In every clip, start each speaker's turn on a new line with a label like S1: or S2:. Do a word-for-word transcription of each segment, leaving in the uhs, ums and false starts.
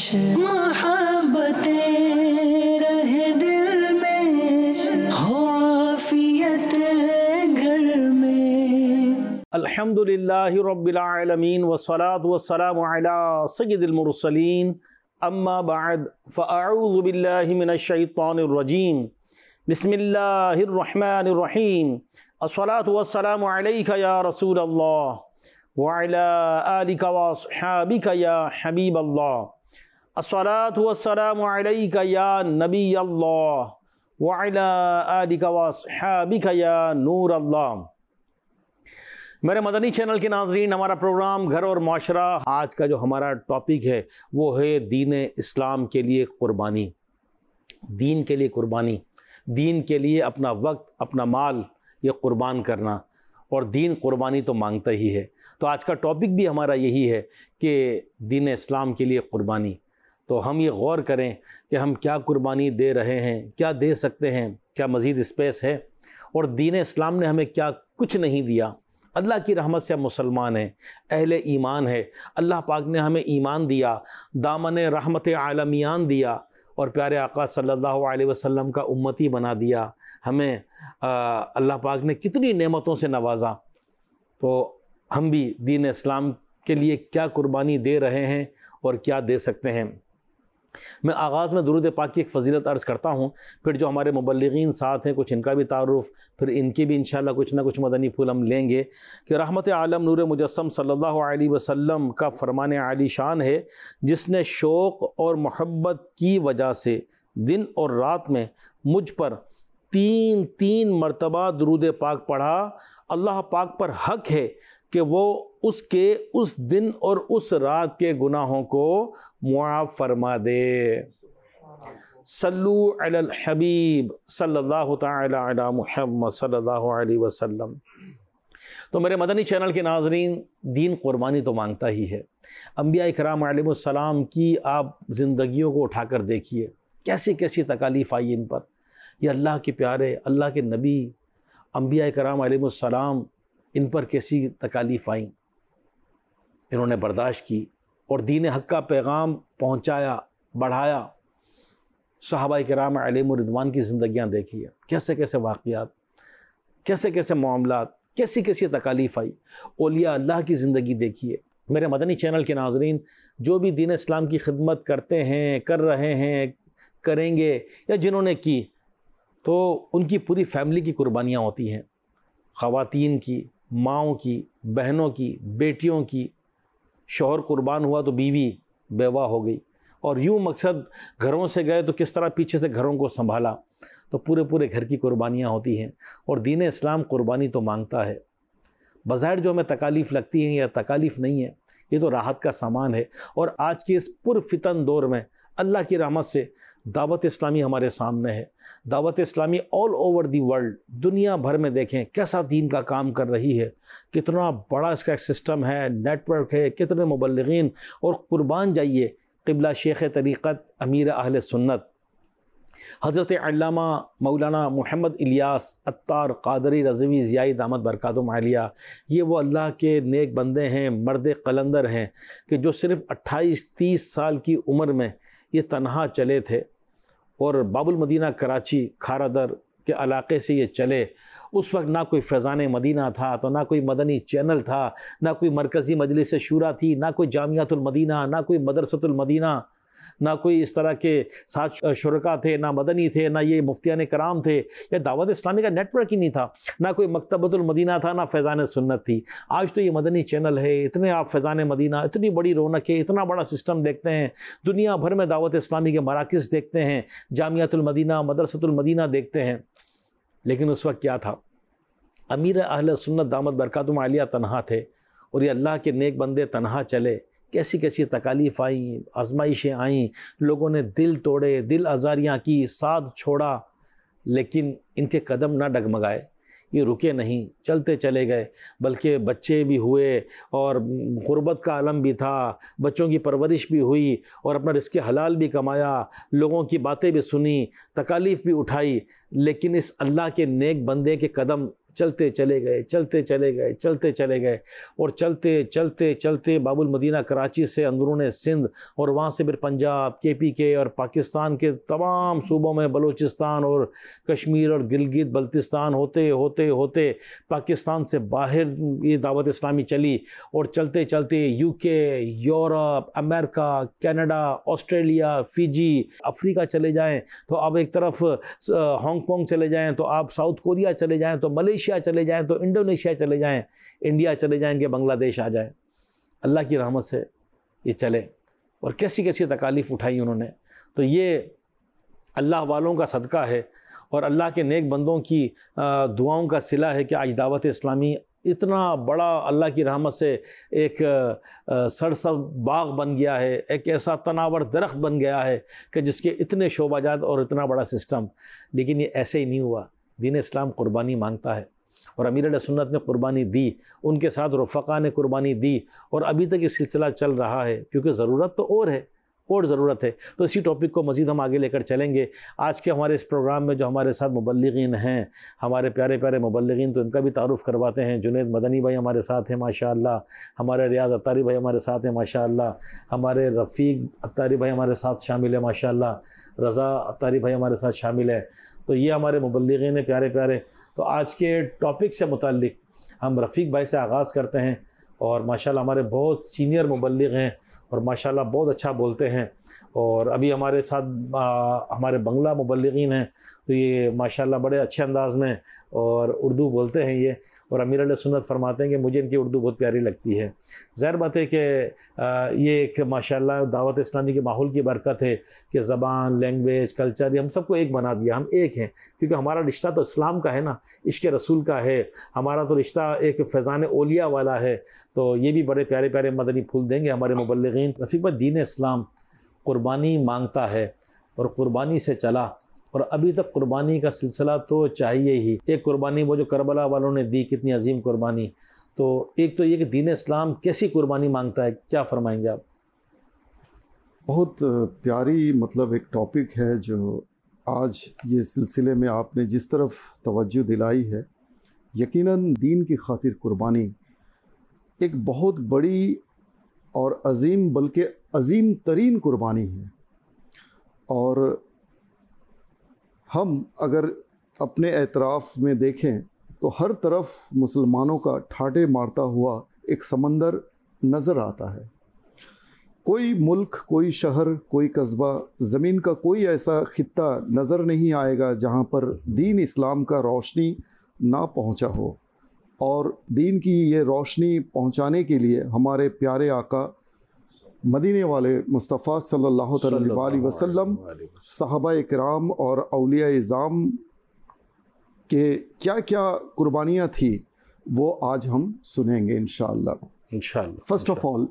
S1: محبتیں رہے دل میں، ہو عافیت گھر میں۔
S2: الحمدللہ رب العالمین والصلاة والسلام علی سید المرسلین، اما بعد فاعوذ باللہ من الشیطان الرجیم، بسم اللہ الرحمن الرحیم، الصلاة والسلام علیک یا رسول اللہ وعلى آلک واصحابک یا حبیب اللہ، الصلاة والسلام علیک یا نبی اللہ وعلى آلک واصحابک یا نور اللہ۔ میرے مدنی چینل کے ناظرین، ہمارا پروگرام گھر اور معاشرہ، آج کا جو ہمارا ٹاپک ہے وہ ہے دین اسلام کے لیے قربانی۔ دین کے لیے قربانی، دین کے لیے اپنا وقت، اپنا مال یہ قربان کرنا، اور دین قربانی تو مانگتا ہی ہے۔ تو آج کا ٹاپک بھی ہمارا یہی ہے کہ دین اسلام کے لیے قربانی۔ تو ہم یہ غور کریں کہ ہم کیا قربانی دے رہے ہیں، کیا دے سکتے ہیں، کیا مزید اسپیس ہے، اور دین اسلام نے ہمیں کیا کچھ نہیں دیا۔ اللہ کی رحمت سے ہم مسلمان ہیں، اہل ایمان ہے، اللہ پاک نے ہمیں ایمان دیا، دامن رحمت عالمیان دیا، اور پیارے آقا صلی اللہ علیہ وسلم کا امتی بنا دیا۔ ہمیں اللہ پاک نے کتنی نعمتوں سے نوازا، تو ہم بھی دین اسلام کے لیے کیا قربانی دے رہے ہیں اور کیا دے سکتے ہیں۔ میں آغاز میں درود پاک کی ایک فضیلت عرض کرتا ہوں، پھر جو ہمارے مبلغین ساتھ ہیں کچھ ان کا بھی تعارف، پھر ان کی بھی انشاءاللہ کچھ نہ کچھ مدنی پھول ہم لیں گے کہ رحمت عالم نور مجسم صلی اللہ علیہ وسلم کا فرمان عالی شان ہے، جس نے شوق اور محبت کی وجہ سے دن اور رات میں مجھ پر تین تین مرتبہ درود پاک پڑھا۔ اللہ پاک پر حق ہے کہ وہ اس کے اس دن اور اس رات کے گناہوں کو معاف فرما دے۔ صلو علی الحبیب صلی اللہ تعالی علی محمد صلی اللہ علیہ وسلم۔ تو میرے مدنی چینل کے ناظرین، دین قربانی تو مانگتا ہی ہے۔ انبیاء اکرام علیہ السلام کی آپ زندگیوں کو اٹھا کر دیکھیے، کیسی کیسی تکالیف آئی ان پر۔ یہ اللہ کے پیارے، اللہ کے نبی انبیاء اکرام علیہ السلام، ان پر کیسی تکالیف آئیں، انہوں نے برداشت کی اور دین حق کا پیغام پہنچایا، بڑھایا۔ صحابہ کرام علیہم الرضوان کی زندگیاں دیکھیے، کیسے کیسے واقعات، کیسے کیسے معاملات، کیسی کیسی تکالیف آئی۔ اولیاء اللہ کی زندگی دیکھیے۔ میرے مدنی چینل کے ناظرین، جو بھی دین اسلام کی خدمت کرتے ہیں، کر رہے ہیں، کریں گے، یا جنہوں نے کی، تو ان کی پوری فیملی کی قربانیاں ہوتی ہیں، خواتین کی، ماؤں کی، بہنوں کی، بیٹیوں کی۔ شوہر قربان ہوا تو بیوی بیوہ ہو گئی، اور یوں مقصد گھروں سے گئے تو کس طرح پیچھے سے گھروں کو سنبھالا۔ تو پورے پورے گھر کی قربانیاں ہوتی ہیں، اور دین اسلام قربانی تو مانگتا ہے۔ بظاہر جو ہمیں تکالیف لگتی ہیں، یا تکالیف نہیں ہے، یہ تو راحت کا سامان ہے۔ اور آج کے اس پرفتن دور میں اللہ کی رحمت سے دعوت اسلامی ہمارے سامنے ہے۔ دعوت اسلامی آل اوور دی ورلڈ، دنیا بھر میں دیکھیں کیسا دین کا کام کر رہی ہے، کتنا بڑا اس کا ایک سسٹم ہے، نیٹ ورک ہے، کتنے مبلغین، اور قربان جائیے قبلہ شیخ طریقت امیر اہل سنت حضرت علامہ مولانا محمد الیاس عطار قادری رضوی ضیائی دامت برکاتہم عالیہ۔ یہ وہ اللہ کے نیک بندے ہیں، مرد قلندر ہیں، کہ جو صرف اٹھائیس تیس سال کی عمر میں یہ تنہا چلے تھے، اور باب المدینہ کراچی کھارا در کے علاقے سے یہ چلے۔ اس وقت نہ کوئی فیضان مدینہ تھا، تو نہ کوئی مدنی چینل تھا، نہ کوئی مرکزی مجلس شورا تھی، نہ کوئی جامعۃ المدینہ، نہ کوئی مدرسۃ المدینہ، نہ کوئی اس طرح کے ساتھ شرکا تھے، نہ مدنی تھے، نہ یہ مفتیان کرام تھے، یا دعوت اسلامی کا نیٹ ورک ہی نہیں تھا، نہ کوئی مکتبۃ المدینہ تھا، نہ فیضان سنت تھی۔ آج تو یہ مدنی چینل ہے، اتنے آپ فیضان مدینہ، اتنی بڑی رونق ہے، اتنا بڑا سسٹم دیکھتے ہیں، دنیا بھر میں دعوت اسلامی کے مراکز دیکھتے ہیں، جامعۃ المدینہ، مدرسۃ المدینہ دیکھتے ہیں۔ لیکن اس وقت کیا تھا؟ امیر اہل سنت دامت برکاتہم عالیہ تنہا تھے، اور یہ اللہ کے نیک بندے تنہا چلے۔ کیسی کیسی تکالیف آئیں، آزمائشیں آئیں، لوگوں نے دل توڑے، دل آزاریاں کی، ساتھ چھوڑا، لیکن ان کے قدم نہ ڈگمگائے، یہ رکے نہیں، چلتے چلے گئے، بلکہ بچے بھی ہوئے، اور غربت کا عالم بھی تھا، بچوں کی پرورش بھی ہوئی، اور اپنا رزق حلال بھی کمایا، لوگوں کی باتیں بھی سنی، تکالیف بھی اٹھائی، لیکن اس اللہ کے نیک بندے کے قدم چلتے چلے گئے چلتے چلے گئے چلتے چلے گئے اور چلتے چلتے چلتے باب المدینہ کراچی سے اندرون سندھ اور وہاں سے پھر پنجاب، کے پی کے اور پاکستان کے تمام صوبوں میں، بلوچستان اور کشمیر اور گلگت بلتستان ہوتے ہوتے ہوتے پاکستان سے باہر یہ دعوت اسلامی چلی، اور چلتے چلتے یو کے، یورپ، امریکہ، کینیڈا، آسٹریلیا، فیجی، افریقہ چلے جائیں تو آپ ایک طرف ہانگ کانگ چلے جائیں تو آپ ساؤتھ کوریا چلے جائیں تو ملیشیا چلے جائیں تو انڈونیشیا چلے جائیں، انڈیا چلے جائیں کہ بنگلہ دیش آ جائیں، اللہ کی رحمت سے یہ چلے، اور کیسی کیسی تکالیف اٹھائی انہوں نے۔ تو یہ اللہ والوں کا صدقہ ہے اور اللہ کے نیک بندوں کی دعاؤں کا صلہ ہے کہ آج دعوت اسلامی اتنا بڑا اللہ کی رحمت سے ایک سرسبز باغ بن گیا ہے، ایک ایسا تناور درخت بن گیا ہے کہ جس کے اتنے شعبہ جات اور اتنا بڑا سسٹم۔ لیکن یہ ایسے ہی نہیں ہوا، دین اسلام قربانی مانگتا ہے، اور امیر اہل سنت نے قربانی دی، ان کے ساتھ رفقا نے قربانی دی، اور ابھی تک یہ سلسلہ چل رہا ہے کیونکہ ضرورت تو اور ہے، اور ضرورت ہے۔ تو اسی ٹاپک کو مزید ہم آگے لے کر چلیں گے۔ آج کے ہمارے اس پروگرام میں جو ہمارے ساتھ مبلغین ہیں، ہمارے پیارے پیارے مبلغین، تو ان کا بھی تعارف کرواتے ہیں۔ جنید مدنی بھائی ہمارے ساتھ ہیں ماشاءاللہ، ہمارے ریاض عطاری بھائی ہمارے ساتھ ہیں ماشاءاللہ، ہمارے رفیق عطاری بھائی ہمارے ساتھ شامل ہیں ماشاءاللہ، رضا عطاری بھائی ہمارے ساتھ شامل ہیں۔ تو یہ ہمارے مبلغین ہیں پیارے پیارے۔ تو آج کے ٹاپک سے متعلق ہم رفیق بھائی سے آغاز کرتے ہیں، اور ماشاءاللہ ہمارے بہت سینئر مبلغ ہیں اور ماشاءاللہ بہت اچھا بولتے ہیں، اور ابھی ہمارے ساتھ ہمارے بنگلہ مبلغین ہیں، تو یہ ماشاءاللہ بڑے اچھے انداز میں اور اردو بولتے ہیں یہ، اور امیر اہل سنت فرماتے ہیں کہ مجھے ان کی اردو بہت پیاری لگتی ہے۔ ظاہر بات ہے کہ یہ ایک ماشاءاللہ دعوت اسلامی کے ماحول کی برکت ہے کہ زبان، لینگویج، کلچر، یہ ہم سب کو ایک بنا دیا، ہم ایک ہیں، کیونکہ ہمارا رشتہ تو اسلام کا ہے نا، عشق رسول کا ہے، ہمارا تو رشتہ ایک فیضان اولیاء والا ہے۔ تو یہ بھی بڑے پیارے پیارے مدنی پھول دیں گے ہمارے مبلغین۔ رفیق بھائی، دین اسلام قربانی مانگتا ہے اور قربانی سے چلا، اور ابھی تک قربانی کا سلسلہ تو چاہیے ہی۔ ایک قربانی وہ جو کربلا والوں نے دی، کتنی عظیم قربانی۔ تو ایک تو یہ کہ دین اسلام کیسی قربانی مانگتا ہے، کیا فرمائیں گے آپ؟
S3: بہت پیاری مطلب ایک ٹاپک ہے جو آج یہ سلسلے میں آپ نے جس طرف توجہ دلائی ہے۔ یقیناً دین کی خاطر قربانی ایک بہت بڑی اور عظیم بلکہ عظیم ترین قربانی ہے، اور ہم اگر اپنے اعتراف میں دیکھیں تو ہر طرف مسلمانوں کا ٹھاٹے مارتا ہوا ایک سمندر نظر آتا ہے۔ کوئی ملک، کوئی شہر، کوئی قصبہ، زمین کا کوئی ایسا خطہ نظر نہیں آئے گا جہاں پر دین اسلام کا روشنی نہ پہنچا ہو، اور دین کی یہ روشنی پہنچانے کے لیے ہمارے پیارے آقا مدینے والے مصطفیٰ صلی اللہ علیہ وسلم، صحابہ کرام اور اولیاء اعظام کے کیا کیا قربانیاں تھیں وہ آج ہم سنیں گے انشاءاللہ۔
S2: انشاءاللہ۔
S3: First of all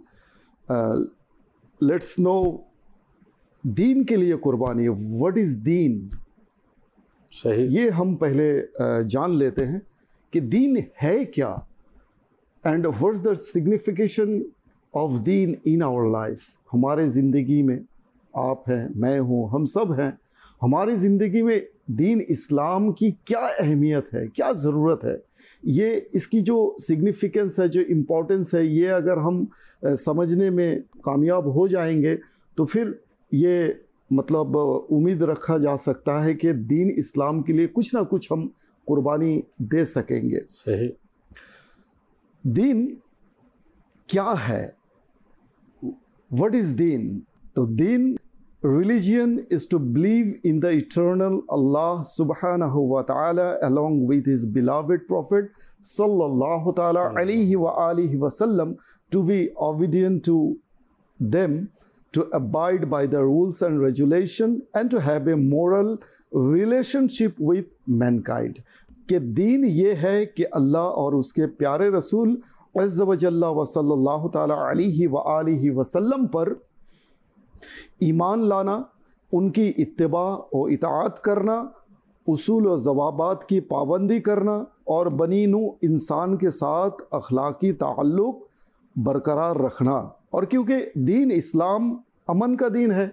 S3: let's know دین کے لیے قربانی، what is دین؟
S2: صحیح،
S3: یہ ہم پہلے جان لیتے ہیں کہ دین ہے کیا، and what's the signification of دین ان آور لائف۔ ہمارے زندگی میں آپ ہیں، میں ہوں، ہم سب ہیں، ہماری زندگی میں دین اسلام کی کیا اہمیت ہے، کیا ضرورت ہے، یہ اس کی جو سگنیفیکنس ہے، جو امپورٹنس ہے، یہ اگر ہم سمجھنے میں کامیاب ہو جائیں گے تو پھر یہ مطلب امید رکھا جا سکتا ہے کہ دین اسلام کے لیے کچھ نہ کچھ ہم قربانی دے سکیں گے۔
S2: صحیح۔
S3: دین کیا ہے؟ What is دین؟ تو دین religion is to believe in the eternal Allah subhanahu wa ta'ala along with his beloved prophet sallallahu ta'ala alayhi wa alihi wa sallam, to be obedient to them, to abide by the rules and regulation, and to have a moral relationship with mankind۔ کہ دین یہ ہے کہ اللہ اور اس کے پیارے رسول عز و جل و صلی اللہ تعالی علیہ وآلہ وسلم پر ایمان لانا، ان کی اتباع و اطاعت کرنا، اصول و ضوابط کی پابندی کرنا، اور بنی نوع انسان کے ساتھ اخلاقی تعلق برقرار رکھنا۔ اور کیونکہ دین اسلام امن کا دین ہے،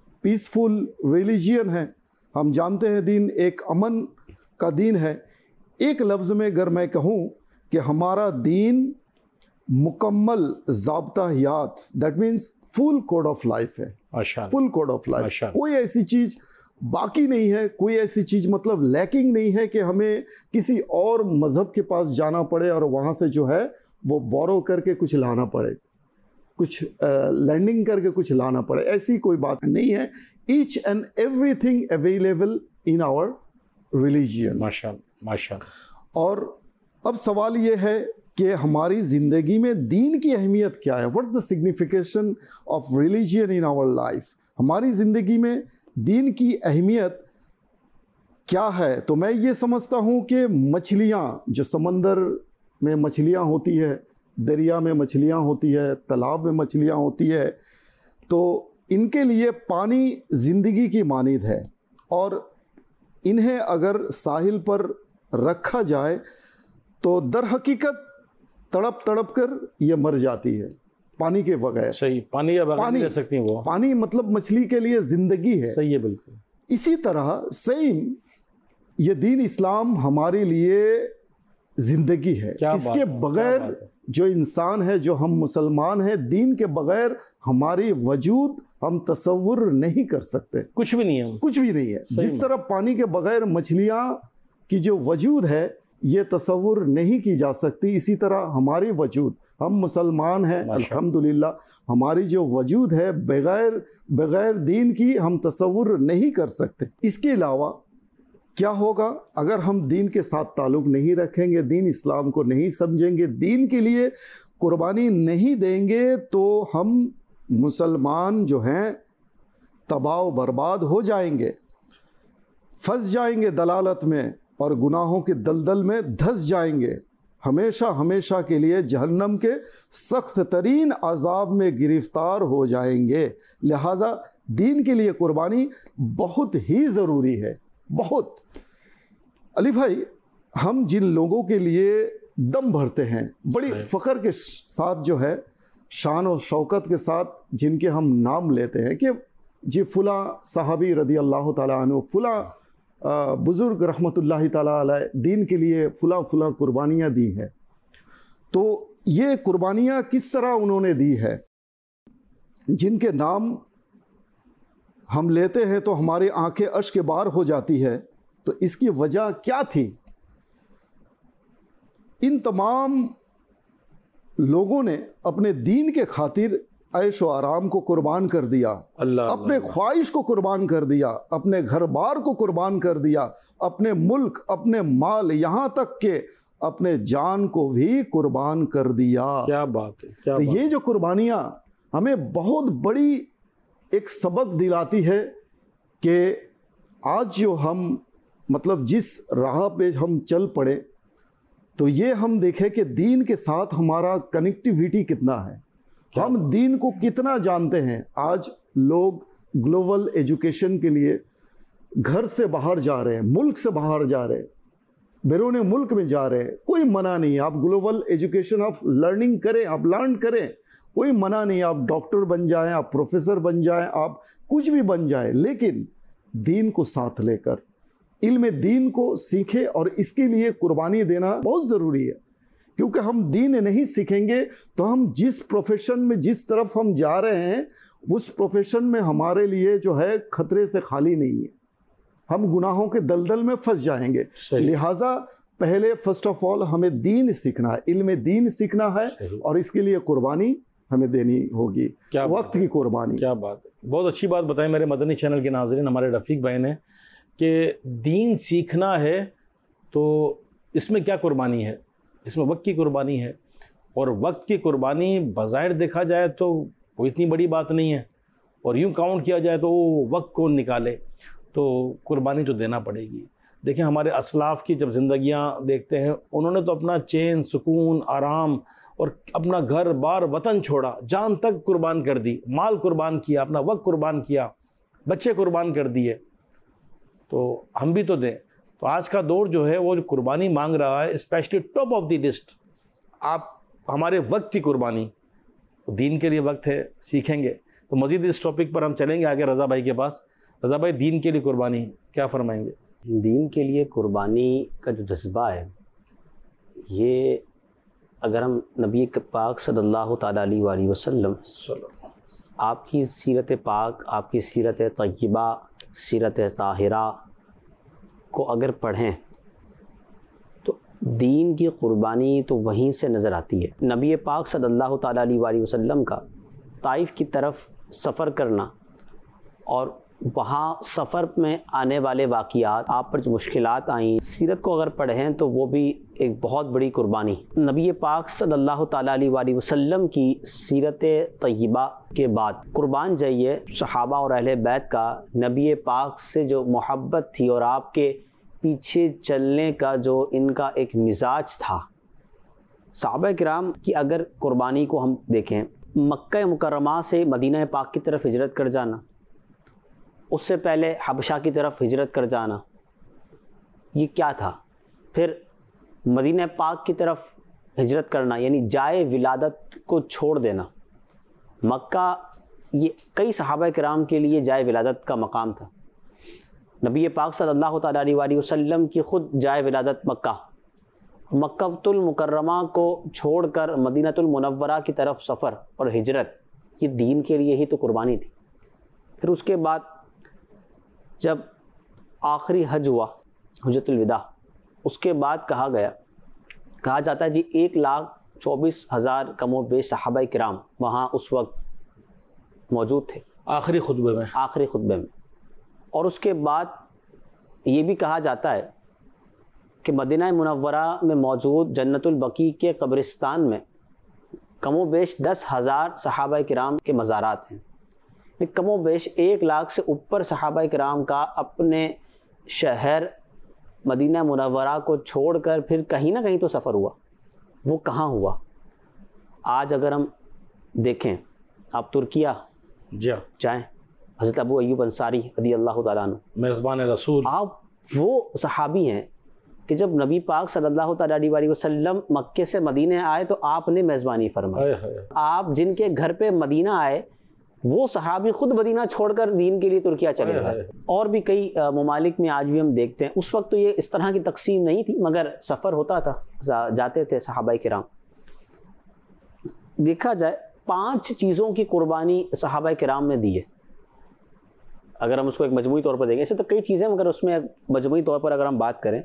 S3: پیسفل ریلیجین ہے، ہم جانتے ہیں دین ایک امن کا دین ہے، ایک لفظ میں اگر میں کہوں کہ ہمارا دین مکمل ضابطہ حیات، that means full code of life ہے، فل کوڈ آف لائف. کوئی ایسی چیز باقی نہیں ہے، کوئی ایسی چیز مطلب لیکنگ نہیں ہے کہ ہمیں کسی اور مذہب کے پاس جانا پڑے اور وہاں سے جو ہے وہ بورو کر کے کچھ لانا پڑے، کچھ لینڈنگ کر کے کچھ لانا پڑے. ایسی کوئی بات نہیں ہے. Each and everything available in our religion.
S2: ماشاء اللہ ماشاء اللہ.
S3: اور اب سوال یہ ہے کہ ہماری زندگی میں دین کی اہمیت کیا ہے؟ What is the signification of religion in our life? ہماری زندگی میں دین کی اہمیت کیا ہے؟ تو میں یہ سمجھتا ہوں کہ مچھلیاں، جو سمندر میں مچھلیاں ہوتی ہے، دریا میں مچھلیاں ہوتی ہے، تالاب میں مچھلیاں ہوتی ہے، تو ان کے لیے پانی زندگی کی مانند ہے، اور انہیں اگر ساحل پر رکھا جائے تو در حقیقت تڑپ تڑپ کر یہ مر جاتی ہے پانی کے بغیر.
S2: صحیح. پانی یا بغیر نہیں رہ سکتی وہ.
S3: پانی مطلب مچھلی کے لیے زندگی ہے.
S2: صحیح ہے بالکل.
S3: اسی طرح سیم یہ دین اسلام ہمارے لیے زندگی ہے. اس کے بغیر جو انسان ہے، جو ہم مسلمان ہیں، دین کے بغیر ہماری وجود ہم تصور نہیں کر سکتے.
S2: کچھ بھی نہیں ہے.
S3: کچھ بھی نہیں ہے. جس طرح پانی کے بغیر مچھلیاں کی جو وجود ہے یہ تصور نہیں کی جا سکتی، اسی طرح ہماری وجود، ہم مسلمان ہیں الحمدللہ، ہماری جو وجود ہے بغیر بغیر دین کی ہم تصور نہیں کر سکتے. اس کے علاوہ کیا ہوگا اگر ہم دین کے ساتھ تعلق نہیں رکھیں گے، دین اسلام کو نہیں سمجھیں گے، دین کے لیے قربانی نہیں دیں گے، تو ہم مسلمان جو ہیں تباہ و برباد ہو جائیں گے، پھنس جائیں گے دلالت میں اور گناہوں کے دلدل میں دھس جائیں گے، ہمیشہ ہمیشہ کے لیے جہنم کے سخت ترین عذاب میں گرفتار ہو جائیں گے. لہٰذا دین کے لیے قربانی بہت ہی ضروری ہے. بہت. علی بھائی، ہم جن لوگوں کے لیے دم بھرتے ہیں، بڑی فخر کے ساتھ جو ہے، شان و شوکت کے ساتھ جن کے ہم نام لیتے ہیں کہ جی فلاں صحابی رضی اللہ تعالیٰ عنہ، فلاں بزرگ رحمۃ اللہ تعالیٰ علیہ دین کے لیے فلاں فلاں قربانیاں دی ہیں، تو یہ قربانیاں کس طرح انہوں نے دی ہے؟ جن کے نام ہم لیتے ہیں تو ہماری آنکھیں اشک بار ہو جاتی ہے، تو اس کی وجہ کیا تھی؟ ان تمام لوگوں نے اپنے دین کے خاطر عیش و آرام کو قربان کر دیا،
S2: اللہ
S3: اپنے
S2: اللہ
S3: خواہش کو قربان کر دیا، اپنے گھر بار کو قربان کر دیا، اپنے ملک، اپنے مال، یہاں تک کہ اپنے جان کو بھی قربان کر دیا.
S2: کیا بات ہے. کیا
S3: تو
S2: بات.
S3: یہ جو قربانیاں ہمیں بہت بڑی ایک سبق دلاتی ہے کہ آج جو ہم مطلب جس راہ پہ ہم چل پڑے، تو یہ ہم دیکھیں کہ دین کے ساتھ ہمارا کنیکٹیویٹی کتنا ہے، ہم دین کو کتنا جانتے ہیں. آج لوگ گلوبل ایجوکیشن کے لیے گھر سے باہر جا رہے ہیں، ملک سے باہر جا رہے ہیں، بیرون ملک میں جا رہے ہیں. کوئی منع نہیں، آپ گلوبل ایجوکیشن آپ لرننگ کریں، آپ لرن کریں، کوئی منع نہیں. آپ ڈاکٹر بن جائیں، آپ پروفیسر بن جائیں، آپ کچھ بھی بن جائیں، لیکن دین کو ساتھ لے کر علم دین کو سیکھیں، اور اس کے لیے قربانی دینا بہت ضروری ہے. کیونکہ ہم دین نہیں سیکھیں گے تو ہم جس پروفیشن میں جس طرف ہم جا رہے ہیں اس پروفیشن میں ہمارے لیے جو ہے خطرے سے خالی نہیں ہے، ہم گناہوں کے دلدل میں پھنس جائیں گے. لہٰذا پہلے فرسٹ آف آل ہمیں دین سیکھنا ہے، علم دین سیکھنا ہے، اور اس کے لیے قربانی ہمیں دینی ہوگی، وقت کی قربانی.
S2: کیا بات ہے. بہت اچھی بات بتائیں میرے مدنی چینل کے ناظرین، ہمارے رفیق بھائی نے، کہ دین سیکھنا ہے تو اس میں کیا قربانی ہے؟ اس میں وقت کی قربانی ہے، اور وقت کی قربانی بظاہر دیکھا جائے تو وہ اتنی بڑی بات نہیں ہے، اور یوں کاؤنٹ کیا جائے تو وہ وقت کون نکالے، تو قربانی تو دینا پڑے گی. دیکھیں ہمارے اسلاف کی جب زندگیاں دیکھتے ہیں، انہوں نے تو اپنا چین، سکون، آرام اور اپنا گھر بار وطن چھوڑا، جان تک قربان کر دی، مال قربان کیا، اپنا وقت قربان کیا، بچے قربان کر دیے. تو ہم بھی تو دیں. تو آج کا دور جو ہے وہ جو قربانی مانگ رہا ہے، specially top of the list آپ ہمارے وقت کی قربانی. دین کے لیے وقت ہے، سیکھیں گے. تو مزید اس ٹاپک پر ہم چلیں گے آگے رضا بھائی کے پاس. رضا بھائی، دین کے لیے قربانی کیا فرمائیں گے؟
S4: دین کے لیے قربانی کا جو جذبہ ہے، یہ اگر ہم نبی پاک صلی اللہ تعالیٰ علیہ وآلہ وسلم آپ کی سیرت پاک، آپ کی سیرت طیبہ، سیرت طاہرہ کو اگر پڑھیں تو دین کی قربانی تو وہیں سے نظر آتی ہے۔ نبی پاک صلی اللہ تعالیٰ علیہ وآلہ وسلم کا طائف کی طرف سفر کرنا اور وہاں سفر میں آنے والے واقعات، آپ پر جو مشکلات آئیں، سیرت کو اگر پڑھیں تو وہ بھی ایک بہت بڑی قربانی۔ نبی پاک صلی اللہ تعالیٰ علیہ وآلہ وسلم کی سیرت طیبہ کے بعد قربان جائیے صحابہ اور اہل بیت کا نبی پاک سے جو محبت تھی اور آپ کے پیچھے چلنے کا جو ان کا ایک مزاج تھا۔ صحابہ کرام کی اگر قربانی کو ہم دیکھیں، مکہ مکرمہ سے مدینہ پاک کی طرف ہجرت کر جانا، اس سے پہلے حبشہ کی طرف ہجرت کر جانا، یہ کیا تھا؟ پھر مدینہ پاک کی طرف ہجرت کرنا یعنی جائے ولادت کو چھوڑ دینا۔ مکہ یہ کئی صحابہ کرام کے لیے جائے ولادت کا مقام تھا۔ نبی پاک صلی اللہ تعالیٰ علیہ وآلہ وسلم کی خود جائے ولادت مکہ، مکۃ المکرمہ کو چھوڑ کر مدینہ المنورہ کی طرف سفر اور ہجرت، یہ دین کے لیے ہی تو قربانی تھی۔ پھر اس کے بعد جب آخری حج ہوا، حجۃ الوداع، اس کے بعد کہا گیا کہا جاتا ہے جی ایک لاکھ چوبیس ہزار کم و بیش صحابہ کرام وہاں اس وقت موجود تھے
S2: آخری خطبے میں
S4: آخری خطبے میں اور اس کے بعد یہ بھی کہا جاتا ہے کہ مدینہ منورہ میں موجود جنت البقیع کے قبرستان میں کم و بیش دس ہزار صحابہ کرام کے مزارات ہیں۔ کم و بیش ایک لاکھ سے اوپر صحابہ کرام کا اپنے شہر مدینہ منورہ کو چھوڑ کر پھر کہیں نہ کہیں تو سفر ہوا۔ وہ کہاں ہوا؟ آج اگر ہم دیکھیں، آپ ترکیہ
S2: جا
S4: جائیں، حضرت ابو ایوب انصاری رضی اللہ تعالیٰ عنہ،
S2: میزبان رسول،
S4: آپ وہ صحابی ہیں کہ جب نبی پاک صلی اللہ تعالیٰ علیہ وآلہ وسلم مکے سے مدینہ آئے تو آپ نے میزبانی فرمائی۔ آپ جن کے گھر پہ مدینہ آئے وہ صحابی خود مدینہ چھوڑ کر دین کے لیے ترکیہ چلے گئے۔ اور بھی کئی ممالک میں آج بھی ہم دیکھتے ہیں، اس وقت تو یہ اس طرح کی تقسیم نہیں تھی مگر سفر ہوتا تھا، جاتے تھے صحابہ کرام۔ دیکھا جائے پانچ چیزوں کی قربانی صحابہ کرام نے دی ہے، اگر ہم اس کو ایک مجموعی طور پر دیکھیں، ایسے تو کئی چیزیں مگر اس میں مجموعی طور پر اگر ہم بات کریں،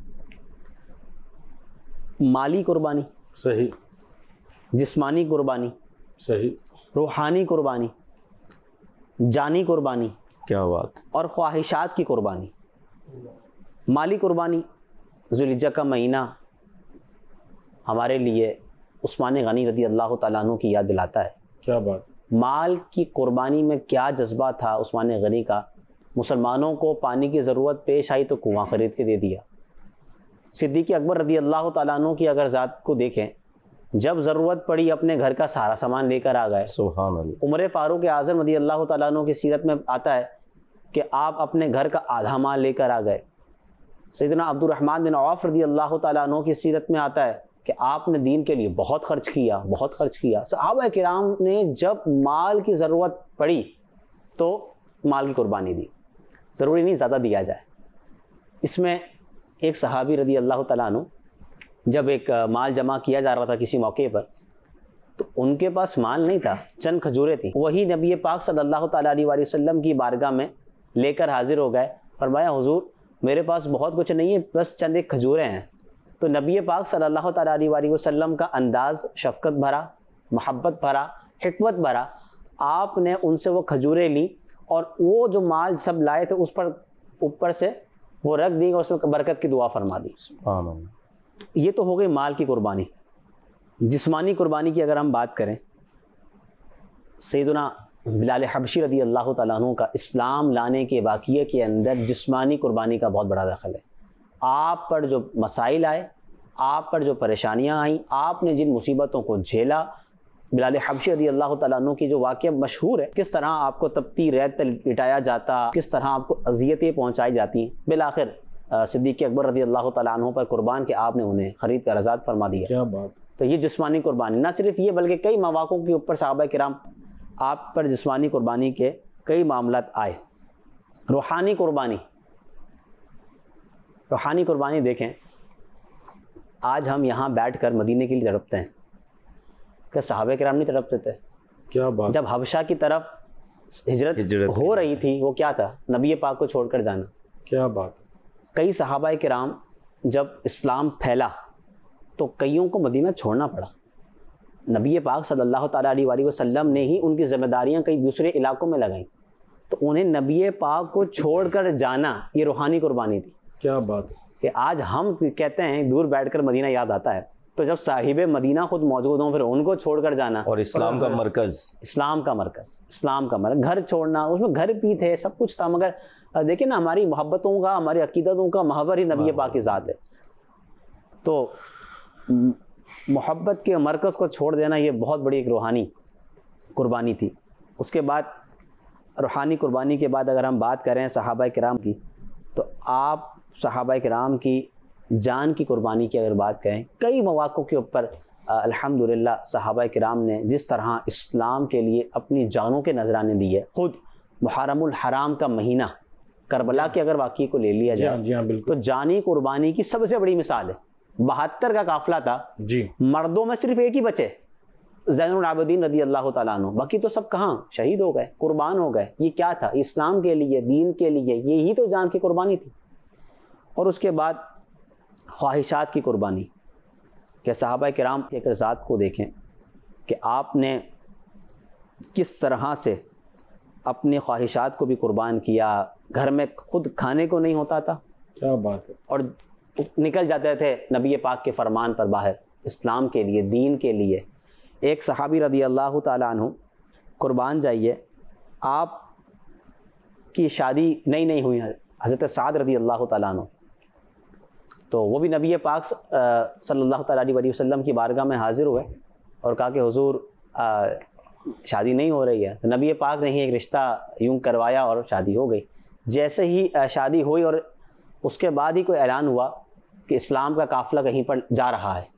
S4: مالی قربانی،
S2: صحیح،
S4: جسمانی قربانی،
S2: صحیح،
S4: روحانی قربانی، جانی قربانی،
S2: کیا بات،
S4: اور خواہشات کی قربانی۔ مالی قربانی، ذوالحجہ کا مہینہ ہمارے لیے عثمان غنی رضی اللہ تعالیٰ عنہ کی یاد دلاتا ہے۔
S2: کیا بات،
S4: مال کی قربانی میں کیا جذبہ تھا عثمان غنی کا، مسلمانوں کو پانی کی ضرورت پیش آئی تو کنواں خرید کے دے دیا۔ صدیق اکبر رضی اللہ تعالیٰ عنہ کی اگر ذات کو دیکھیں، جب ضرورت پڑی اپنے گھر کا سارا سامان لے کر آ گئے۔
S2: سبحان اللہ۔
S4: عمر فاروق اعظم رضی اللہ تعالیٰ عنہ کی سیرت میں آتا ہے کہ آپ اپنے گھر کا آدھا مال لے کر آ گئے۔ سیدنا عبد الرحمن بن عوف رضی اللہ تعالیٰ عنہ کی سیرت میں آتا ہے کہ آپ نے دین کے لیے بہت خرچ کیا بہت خرچ کیا۔ صحابہ کرام نے جب مال کی ضرورت پڑی تو مال کی قربانی دی، ضروری نہیں زیادہ دیا جائے۔ اس میں ایک صحابی رضی اللہ تعالیٰ عنہ جب ایک مال جمع کیا جا رہا تھا کسی موقع پر، تو ان کے پاس مال نہیں تھا، چند کھجوریں تھیں، وہی نبی پاک صلی اللہ تعالیٰ علیہ وآلہ وسلم کی بارگاہ میں لے کر حاضر ہو گئے۔ فرمایا حضور میرے پاس بہت کچھ نہیں ہے، بس چند ایک کھجوریں ہیں۔ تو نبی پاک صلی اللہ تعالیٰ علیہ وآلہ وسلم کا انداز شفقت بھرا، محبت بھرا، حکمت بھرا، آپ نے ان سے وہ کھجوریں لیں اور وہ جو مال سب لائے تھے اس پر اوپر سے وہ رکھ دی اور اس میں برکت کی دعا فرما دی۔
S2: سبحان اللہ۔
S4: یہ تو ہو گئی مال کی قربانی۔ جسمانی قربانی کی اگر ہم بات کریں، سیدنا بلال حبشی رضی اللہ تعالیٰ عنہ کا اسلام لانے کے واقعے کے اندر جسمانی قربانی کا بہت بڑا دخل ہے۔ آپ پر جو مسائل آئے، آپ پر جو پریشانیاں آئیں، آپ نے جن مصیبتوں کو جھیلا، بلال حبشی رضی اللہ تعالیٰ عنہ کی جو واقعہ مشہور ہے، کس طرح آپ کو تپتی ریت پر لٹایا جاتا، کس طرح آپ کو اذیتیں پہنچائی جاتی ہیں، بالآخر صدیق اکبر رضی اللہ تعالیٰ عنہ پر قربان کے آپ نے انہیں خرید کر آزاد فرما دیا۔
S2: کیا بات۔
S4: تو یہ جسمانی قربانی، نہ صرف یہ بلکہ کئی مواقعوں کے اوپر صحابہ کرام آپ پر جسمانی قربانی کے کئی معاملات آئے۔ روحانی قربانی، روحانی قربانی دیکھیں، آج ہم یہاں بیٹھ کر مدینے کے لیے تڑپتے ہیں، کہ صحابہ کرام نہیں تڑپتے تھے؟
S2: کیا بات.
S4: جب حبشہ کی طرف ہجرت,
S5: ہجرت
S4: ہو رہی تھی وہ کیا تھا؟ نبی پاک کو چھوڑ کر جانا.
S2: کیا بات.
S4: کئی صحابہ کرام جب اسلام پھیلا تو کئیوں کو مدینہ چھوڑنا پڑا. نبی پاک صلی اللہ تعالیٰ علیہ وآلہ وسلم نے ہی ان کی ذمہ داریاں کئی دوسرے علاقوں میں لگائیں، تو انہیں نبی پاک کو چھوڑ کر جانا یہ روحانی قربانی تھی.
S2: کیا بات.
S4: کہ آج ہم کہتے ہیں دور بیٹھ کر مدینہ یاد آتا ہے، تو جب صاحب مدینہ خود موجود ہوں پھر ان کو چھوڑ کر جانا.
S5: اور اسلام کا مرکز،
S4: اسلام کا مرکز اسلام کا مرکز گھر چھوڑنا، اس میں گھر بھی تھے، سب کچھ تھا، مگر دیکھیں نا ہماری محبتوں کا، ہماری عقیدتوں کا محور ہی نبی پاک کی ذات ہے. تو محبت کے مرکز کو چھوڑ دینا یہ بہت بڑی ایک روحانی قربانی تھی. اس کے بعد روحانی قربانی کے بعد اگر ہم بات کریں صحابہ کرام کی، تو آپ صحابہ کرام کی جان کی قربانی کی اگر بات کریں، کئی مواقع کے اوپر الحمدللہ صحابہ کرام نے جس طرح اسلام کے لیے اپنی جانوں کے نذرانے دیے. خود محرم الحرام کا مہینہ، کربلا کے اگر واقعے کو لے لیا جائے
S2: جی ہاں بالکل،
S4: تو جانی قربانی کی سب سے بڑی مثال ہے. بہتر کا قافلہ تھا
S2: جی،
S4: مردوں میں صرف ایک ہی بچے زین العابدین رضی اللہ تعالیٰ عنہ، باقی تو سب کہاں شہید ہو گئے، قربان ہو گئے. یہ کیا تھا؟ اسلام کے لیے، دین کے لیے، یہی تو جان کی قربانی تھی. اور اس کے بعد خواہشات کی قربانی، کہ صحابہ کرام کے اگر ذات کو دیکھیں کہ آپ نے کس طرح سے اپنے خواہشات کو بھی قربان کیا. گھر میں خود کھانے کو نہیں ہوتا تھا،
S2: کیا بات ہے،
S4: اور نکل جاتے تھے نبی پاک کے فرمان پر باہر اسلام کے لیے، دین کے لیے. ایک صحابی رضی اللہ تعالیٰ عنہ قربان جائیے، آپ کی شادی نئی نہیں ہوئی، حضرت سعد رضی اللہ تعالیٰ عنہ، تو وہ بھی نبی پاک صلی اللہ تعالیٰ علیہ وسلم کی بارگاہ میں حاضر ہوئے اور کہا کہ حضور شادی نہیں ہو رہی ہے. تو نبی پاک نے ہی ایک رشتہ یوں کروایا اور شادی ہو گئی. جیسے ہی شادی ہوئی اور اس کے بعد ہی کوئی اعلان ہوا کہ اسلام کا قافلہ کہیں پر جا رہا ہے،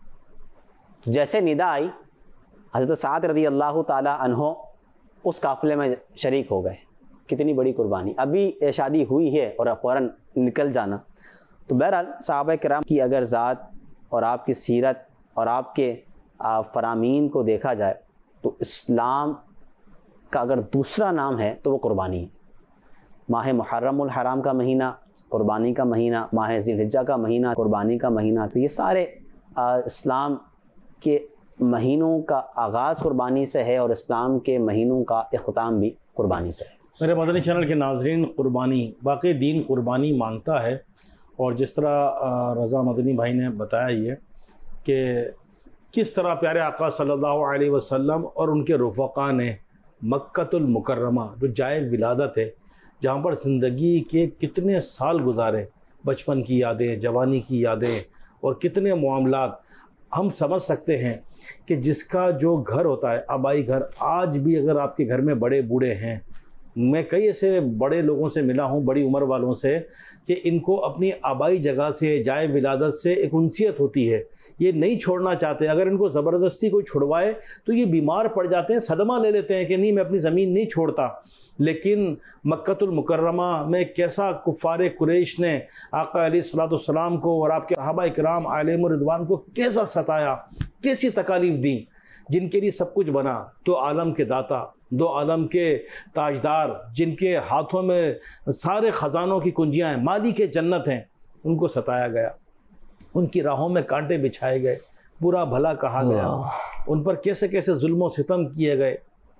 S4: جیسے ندا آئی حضرت سعد رضی اللہ تعالیٰ عنہ اس قافلے میں شریک ہو گئے. کتنی بڑی قربانی. ابھی شادی ہوئی ہے اور فوراً نکل جانا. تو بہرحال صحابہ کرام کی اگر ذات اور آپ کی سیرت اور آپ کے فرامین کو دیکھا جائے تو اسلام کا اگر دوسرا نام ہے تو وہ قربانی ہے. ماہ محرم الحرام کا مہینہ قربانی کا مہینہ، ماہ ذی الحجہ کا مہینہ قربانی کا مہینہ. تو یہ سارے اسلام کے مہینوں کا آغاز قربانی سے ہے اور اسلام کے مہینوں کا اختتام بھی قربانی سے ہے.
S2: میرے مدنی چینل کے ناظرین، قربانی واقعی دین قربانی مانگتا ہے. اور جس طرح رضا مدنی بھائی نے بتایا یہ کہ کس طرح پیارے آقا صلی اللہ علیہ وسلم اور ان کے رفقا نے مکۃ المکرمہ جو جائے ولادت ہے، جہاں پر زندگی کے کتنے سال گزارے، بچپن کی یادیں، جوانی کی یادیں اور کتنے معاملات ہم سمجھ سکتے ہیں کہ جس کا جو گھر ہوتا ہے آبائی گھر. آج بھی اگر آپ کے گھر میں بڑے بوڑھے ہیں، میں کئی ایسے بڑے لوگوں سے ملا ہوں، بڑی عمر والوں سے، کہ ان کو اپنی آبائی جگہ سے، جائے ولادت سے ایک انسیت ہوتی ہے، یہ نہیں چھوڑنا چاہتے. اگر ان کو زبردستی کوئی چھڑوائے تو یہ بیمار پڑ جاتے ہیں، صدمہ لے لیتے ہیں کہ نہیں میں اپنی زمین نہیں چھوڑتا. لیکن مکۃ المکرمہ میں کیسا کفار قریش نے آقا علیہ الصلوۃ والسلام کو اور آپ کے صحابہ کرام علیہم الرضوان کو کیسا ستایا، کیسی تکالیف دیں، جن کے لیے سب کچھ بنا. دو عالم کے داتا، دو عالم کے تاجدار، جن کے ہاتھوں میں سارے خزانوں کی کنجیاں ہیں، مالک جنت ہیں، ان کو ستایا گیا، ان کی راہوں میں کانٹے بچھائے گئے، برا بھلا کہا گیا، ان پر کیسے کیسے ظلم و ستم کیے گئے.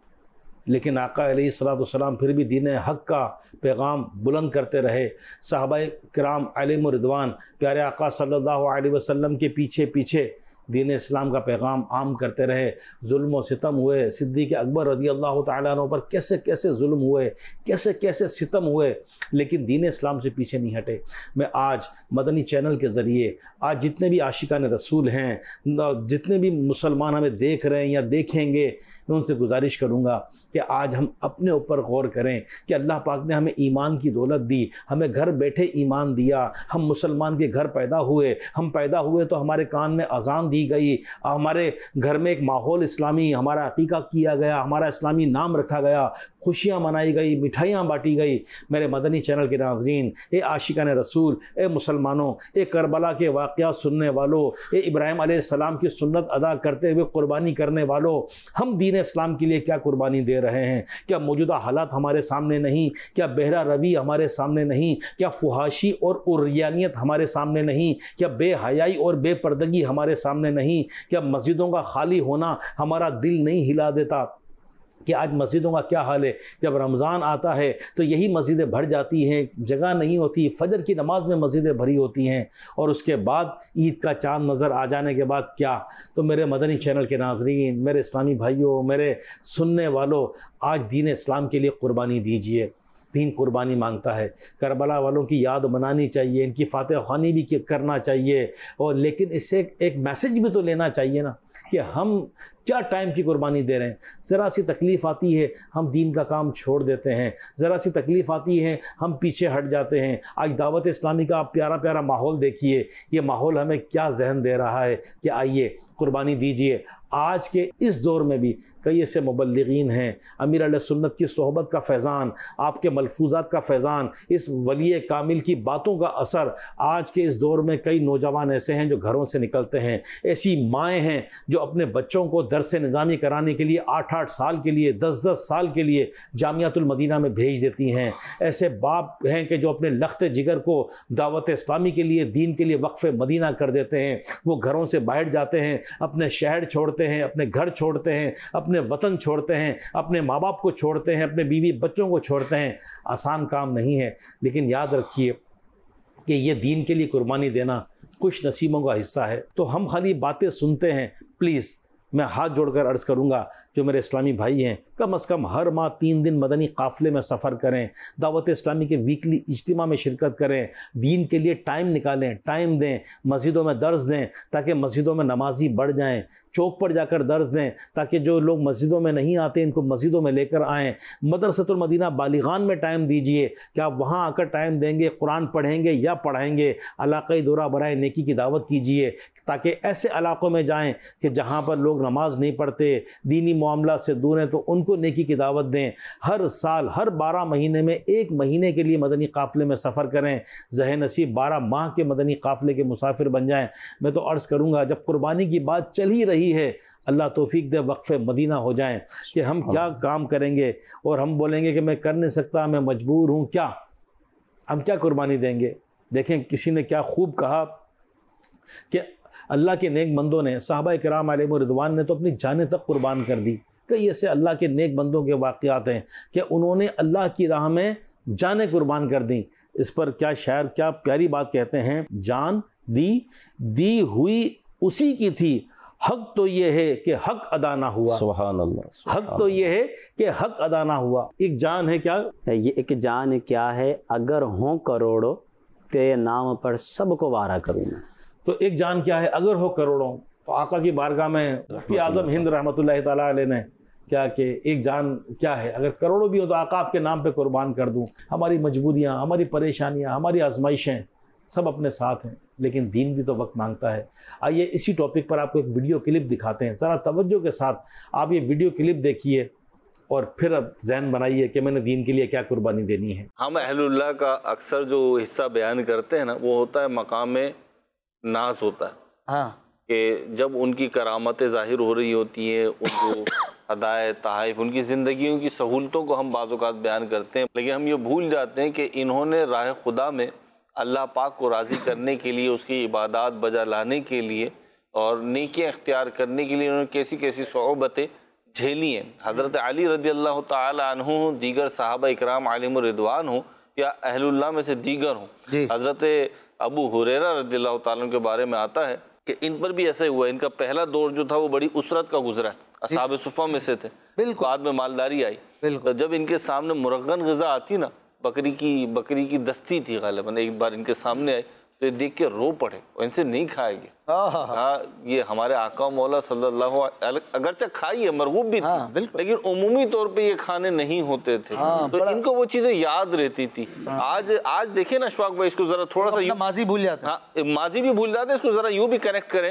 S2: لیکن آقا علیہ الصلوۃ والسلام پھر بھی دین حق کا پیغام بلند کرتے رہے. صحابہ کرام علیہم الرضوان پیارے آقا صلی اللہ علیہ وسلم کے پیچھے پیچھے دین اسلام کا پیغام عام کرتے رہے. ظلم و ستم ہوئے، صدیق اکبر رضی اللہ تعالیٰ عنہ پر کیسے کیسے ظلم ہوئے، کیسے کیسے ستم ہوئے، لیکن دین اسلام سے پیچھے نہیں ہٹے. میں آج مدنی چینل کے ذریعے آج جتنے بھی عاشقان رسول ہیں، جتنے بھی مسلمان ہمیں دیکھ رہے ہیں یا دیکھیں گے، میں ان سے گزارش کروں گا کہ آج ہم اپنے اوپر غور کریں کہ اللہ پاک نے ہمیں ایمان کی دولت دی، ہمیں گھر بیٹھے ایمان دیا، ہم مسلمان کے گھر پیدا ہوئے، ہم پیدا ہوئے تو ہمارے کان میں اذان دی گئی, ہمارے گھر میں ایک ماحول اسلامی, ہمارا عقیقہ کیا گیا, ہمارا اسلامی نام رکھا گیا, خوشیاں منائی گئی, مٹھائیاں بانٹی گئی. میرے مدنی چینل کے ناظرین, اے عاشقان رسول, اے مسلمانوں, اے کربلا کے واقعات سننے والوں, اے ابراہیم علیہ السلام کی سنت ادا کرتے ہوئے قربانی کرنے والوں, ہم دین اسلام کے لیے کیا قربانی دے رہے ہیں؟ کیا موجودہ حالات ہمارے سامنے نہیں؟ کیا بہرا روی ہمارے سامنے نہیں؟ کیا فحاشی اور عریانیت ہمارے سامنے نہیں؟ کیا بے حیائی اور بے پردگی ہمارے سامنے نہیں؟ کیا مسجدوں کا خالی ہونا ہمارا دل نہیں ہلا دیتا؟ کہ آج مسجدوں کا کیا حال ہے؟ جب رمضان آتا ہے تو یہی مسجدیں بھر جاتی ہیں, جگہ نہیں ہوتی, فجر کی نماز میں مسجدیں بھری ہوتی ہیں, اور اس کے بعد عید کا چاند نظر آ جانے کے بعد کیا؟ تو میرے مدنی چینل کے ناظرین, میرے اسلامی بھائیوں, میرے سننے والوں, آج دین اسلام کے لیے قربانی دیجئے. دین قربانی مانگتا ہے. کربلا والوں کی یاد منانی چاہیے, ان کی فاتح خوانی بھی کرنا چاہیے, اور لیکن اس سے ایک میسج بھی تو لینا چاہیے نا کہ ہم کیا ٹائم کی قربانی دے رہے ہیں. ذرا سی تکلیف آتی ہے ہم دین کا کام چھوڑ دیتے ہیں, ذرا سی تکلیف آتی ہے ہم پیچھے ہٹ جاتے ہیں. آج دعوت اسلامی کا آپ پیارا پیارا ماحول دیکھیے, یہ ماحول ہمیں کیا ذہن دے رہا ہے کہ آئیے قربانی دیجئے. آج کے اس دور میں بھی کئی ایسے مبلغین ہیں, امیر علیہ سنت کی صحبت کا فیضان, آپ کے ملفوظات کا فیضان, اس ولی کامل کی باتوں کا اثر. آج کے اس دور میں کئی نوجوان ایسے ہیں جو گھروں سے نکلتے ہیں, ایسی مائیں ہیں جو اپنے بچوں کو درس نظامی کرانے کے لیے آٹھ آٹھ سال کے لیے, دس دس سال کے لیے جامعۃ المدینہ میں بھیج دیتی ہیں. ایسے باپ ہیں کہ جو اپنے لخت جگر کو دعوت اسلامی کے لیے, دین کے لیے وقف مدینہ کر دیتے ہیں. وہ گھروں سے باہر جاتے ہیں, اپنے شہر چھوڑتے ہیں, اپنے گھر چھوڑتے ہیں, اپنے وطن چھوڑتے ہیں, اپنے ماں باپ کو چھوڑتے ہیں, اپنے بیوی بچوں کو چھوڑتے ہیں. آسان کام نہیں ہے, لیکن یاد رکھیے کہ یہ دین کے لیے قربانی دینا خوش نصیبوں کا حصہ ہے. تو ہم خالی باتیں سنتے ہیں. پلیز میں ہاتھ جوڑ کر عرض کروں گا, جو میرے اسلامی بھائی ہیں, کم از کم ہر ماہ تین دن مدنی قافلے میں سفر کریں, دعوت اسلامی کے ویکلی اجتماع میں شرکت کریں, دین کے لیے ٹائم نکالیں, ٹائم دیں, مسجدوں میں درس دیں تاکہ مسجدوں میں نمازی بڑھ جائیں, چوک پر جا کر درس دیں تاکہ جو لوگ مسجدوں میں نہیں آتے ان کو مسجدوں میں لے کر آئیں. مدرسۃ المدینہ بالیغان میں ٹائم دیجئے کہ آپ وہاں آ کر ٹائم دیں گے, قرآن پڑھیں گے یا پڑھائیں گے. علاقائی دورہ برائے نیکی کی دعوت کیجئے تاکہ ایسے علاقوں میں جائیں کہ جہاں پر لوگ نماز نہیں پڑھتے, دینی معاملات سے دور ہیں, تو ان کو نیکی کی دعوت دیں. ہر سال ہر بارہ مہینے میں ایک مہینے کے لیے مدنی قافلے میں سفر کریں. ذہ نصیب بارہ ماہ کے مدنی قافلے کے مسافر بن جائیں. میں تو عرض کروں گا, جب قربانی کی بات چل ہی رہی ہے, اللہ توفیق دے وقف مدینہ ہو جائیں کہ ہم کیا کام کریں گے, اور ہم بولیں گے کہ میں کر نہیں سکتا, میں مجبور ہوں. کیا ہم کیا قربانی دیں گے؟ دیکھیں کسی نے کیا خوب کہا کہ اللہ کے نیک بندوں نے, صحابہ کرام علیہم رضوان نے تو اپنی جانیں تک قربان کر دی. کئی ایسے اللہ کے نیک بندوں کے واقعات ہیں کہ انہوں نے اللہ کی راہ میں جانیں قربان کر دیں. اس پر کیا شاعر کیا پیاری بات کہتے ہیں, جان دی دی ہوئی اسی کی تھی, حق تو یہ ہے کہ حق ادا نہ ہوا.
S4: سبحان اللہ.
S2: حق تو یہ ہے کہ حق ادا نہ ہوا. ایک جان ہے کیا,
S4: یہ ایک جان کیا ہے, اگر ہوں کروڑوں تیرے نام پر سب کو وارا کروں میں.
S2: تو ایک جان کیا ہے, اگر ہو کروڑوں. تو آقا کی بارگاہ میں مفتی اعظم ہند رحمۃ اللہ تعالیٰ علیہ نے کیا کہ ایک جان کیا ہے, اگر کروڑوں بھی ہو تو آقا آپ کے نام پہ قربان کر دوں. ہماری مجبوریاں, ہماری پریشانیاں, ہماری آزمائشیں سب اپنے ساتھ ہیں, لیکن دین بھی تو وقت مانگتا ہے. آئیے اسی ٹاپک پر آپ کو ایک ویڈیو کلپ دکھاتے ہیں. ذرا توجہ کے ساتھ آپ یہ ویڈیو کلپ دیکھیے اور پھر اب ذہن بنائیے کہ میں نے دین کے لیے کیا قربانی دینی ہے.
S5: ہم اہل اللہ کا اکثر جو حصہ بیان کرتے ہیں نا, وہ ہوتا ہے مقام ناز ہوتا ہے.
S6: ہاں,
S5: کہ جب ان کی کرامتیں ظاہر ہو رہی ہوتی ہیں, ان کو ادائے تحائف, ان کی زندگیوں کی سہولتوں کو ہم بعض اوقات بیان کرتے ہیں, لیکن ہم یہ بھول جاتے ہیں کہ انہوں نے راہ خدا میں اللہ پاک کو راضی کرنے کے لیے, اس کی عبادات بجا لانے کے لیے اور نیکیاں اختیار کرنے کے لیے انہوں نے کیسی کیسی صعوبتیں جھیلی ہیں. حضرت علی رضی اللہ تعالی عنہ ہوں, دیگر صحابہ اکرام علیہم الرضوان ہوں, یا اہل اللہ میں سے دیگر ہوں.
S6: جی.
S5: حضرت ابو ہریرہ رضی اللہ تعالیٰ عنہ کے بارے میں آتا ہے کہ ان پر بھی ایسا ہوا. ان کا پہلا دور جو تھا وہ بڑی اسرت کا گزرا ہے, اصحاب صفہ میں سے تھے.
S6: بالکل.
S5: بعد میں مالداری آئی.
S6: بالکل.
S5: جب ان کے سامنے مرغن غذا آتی نا, بکری کی بکری کی دستی تھی غالباً, ایک بار ان کے سامنے آئی تو یہ دیکھ کے رو پڑے, اور ان سے نہیں کھائے گے. کہا یہ ہمارے آقا مولا صلی اللہ علیہ, اگرچہ کھائی ہے, مرغوب بھی تھی, لیکن عمومی طور پہ یہ کھانے نہیں ہوتے تھے. تو ان کو وہ چیزیں یاد رہتی تھی. آج آج دیکھیں نا اشفاق بھائی, اس کو ذرا تھوڑا سا
S6: ماضی بھول جاتے ہیں.
S5: ہاں, ماضی بھی بھول جاتے ہیں, اس کو ذرا یوں بھی کنیکٹ کریں.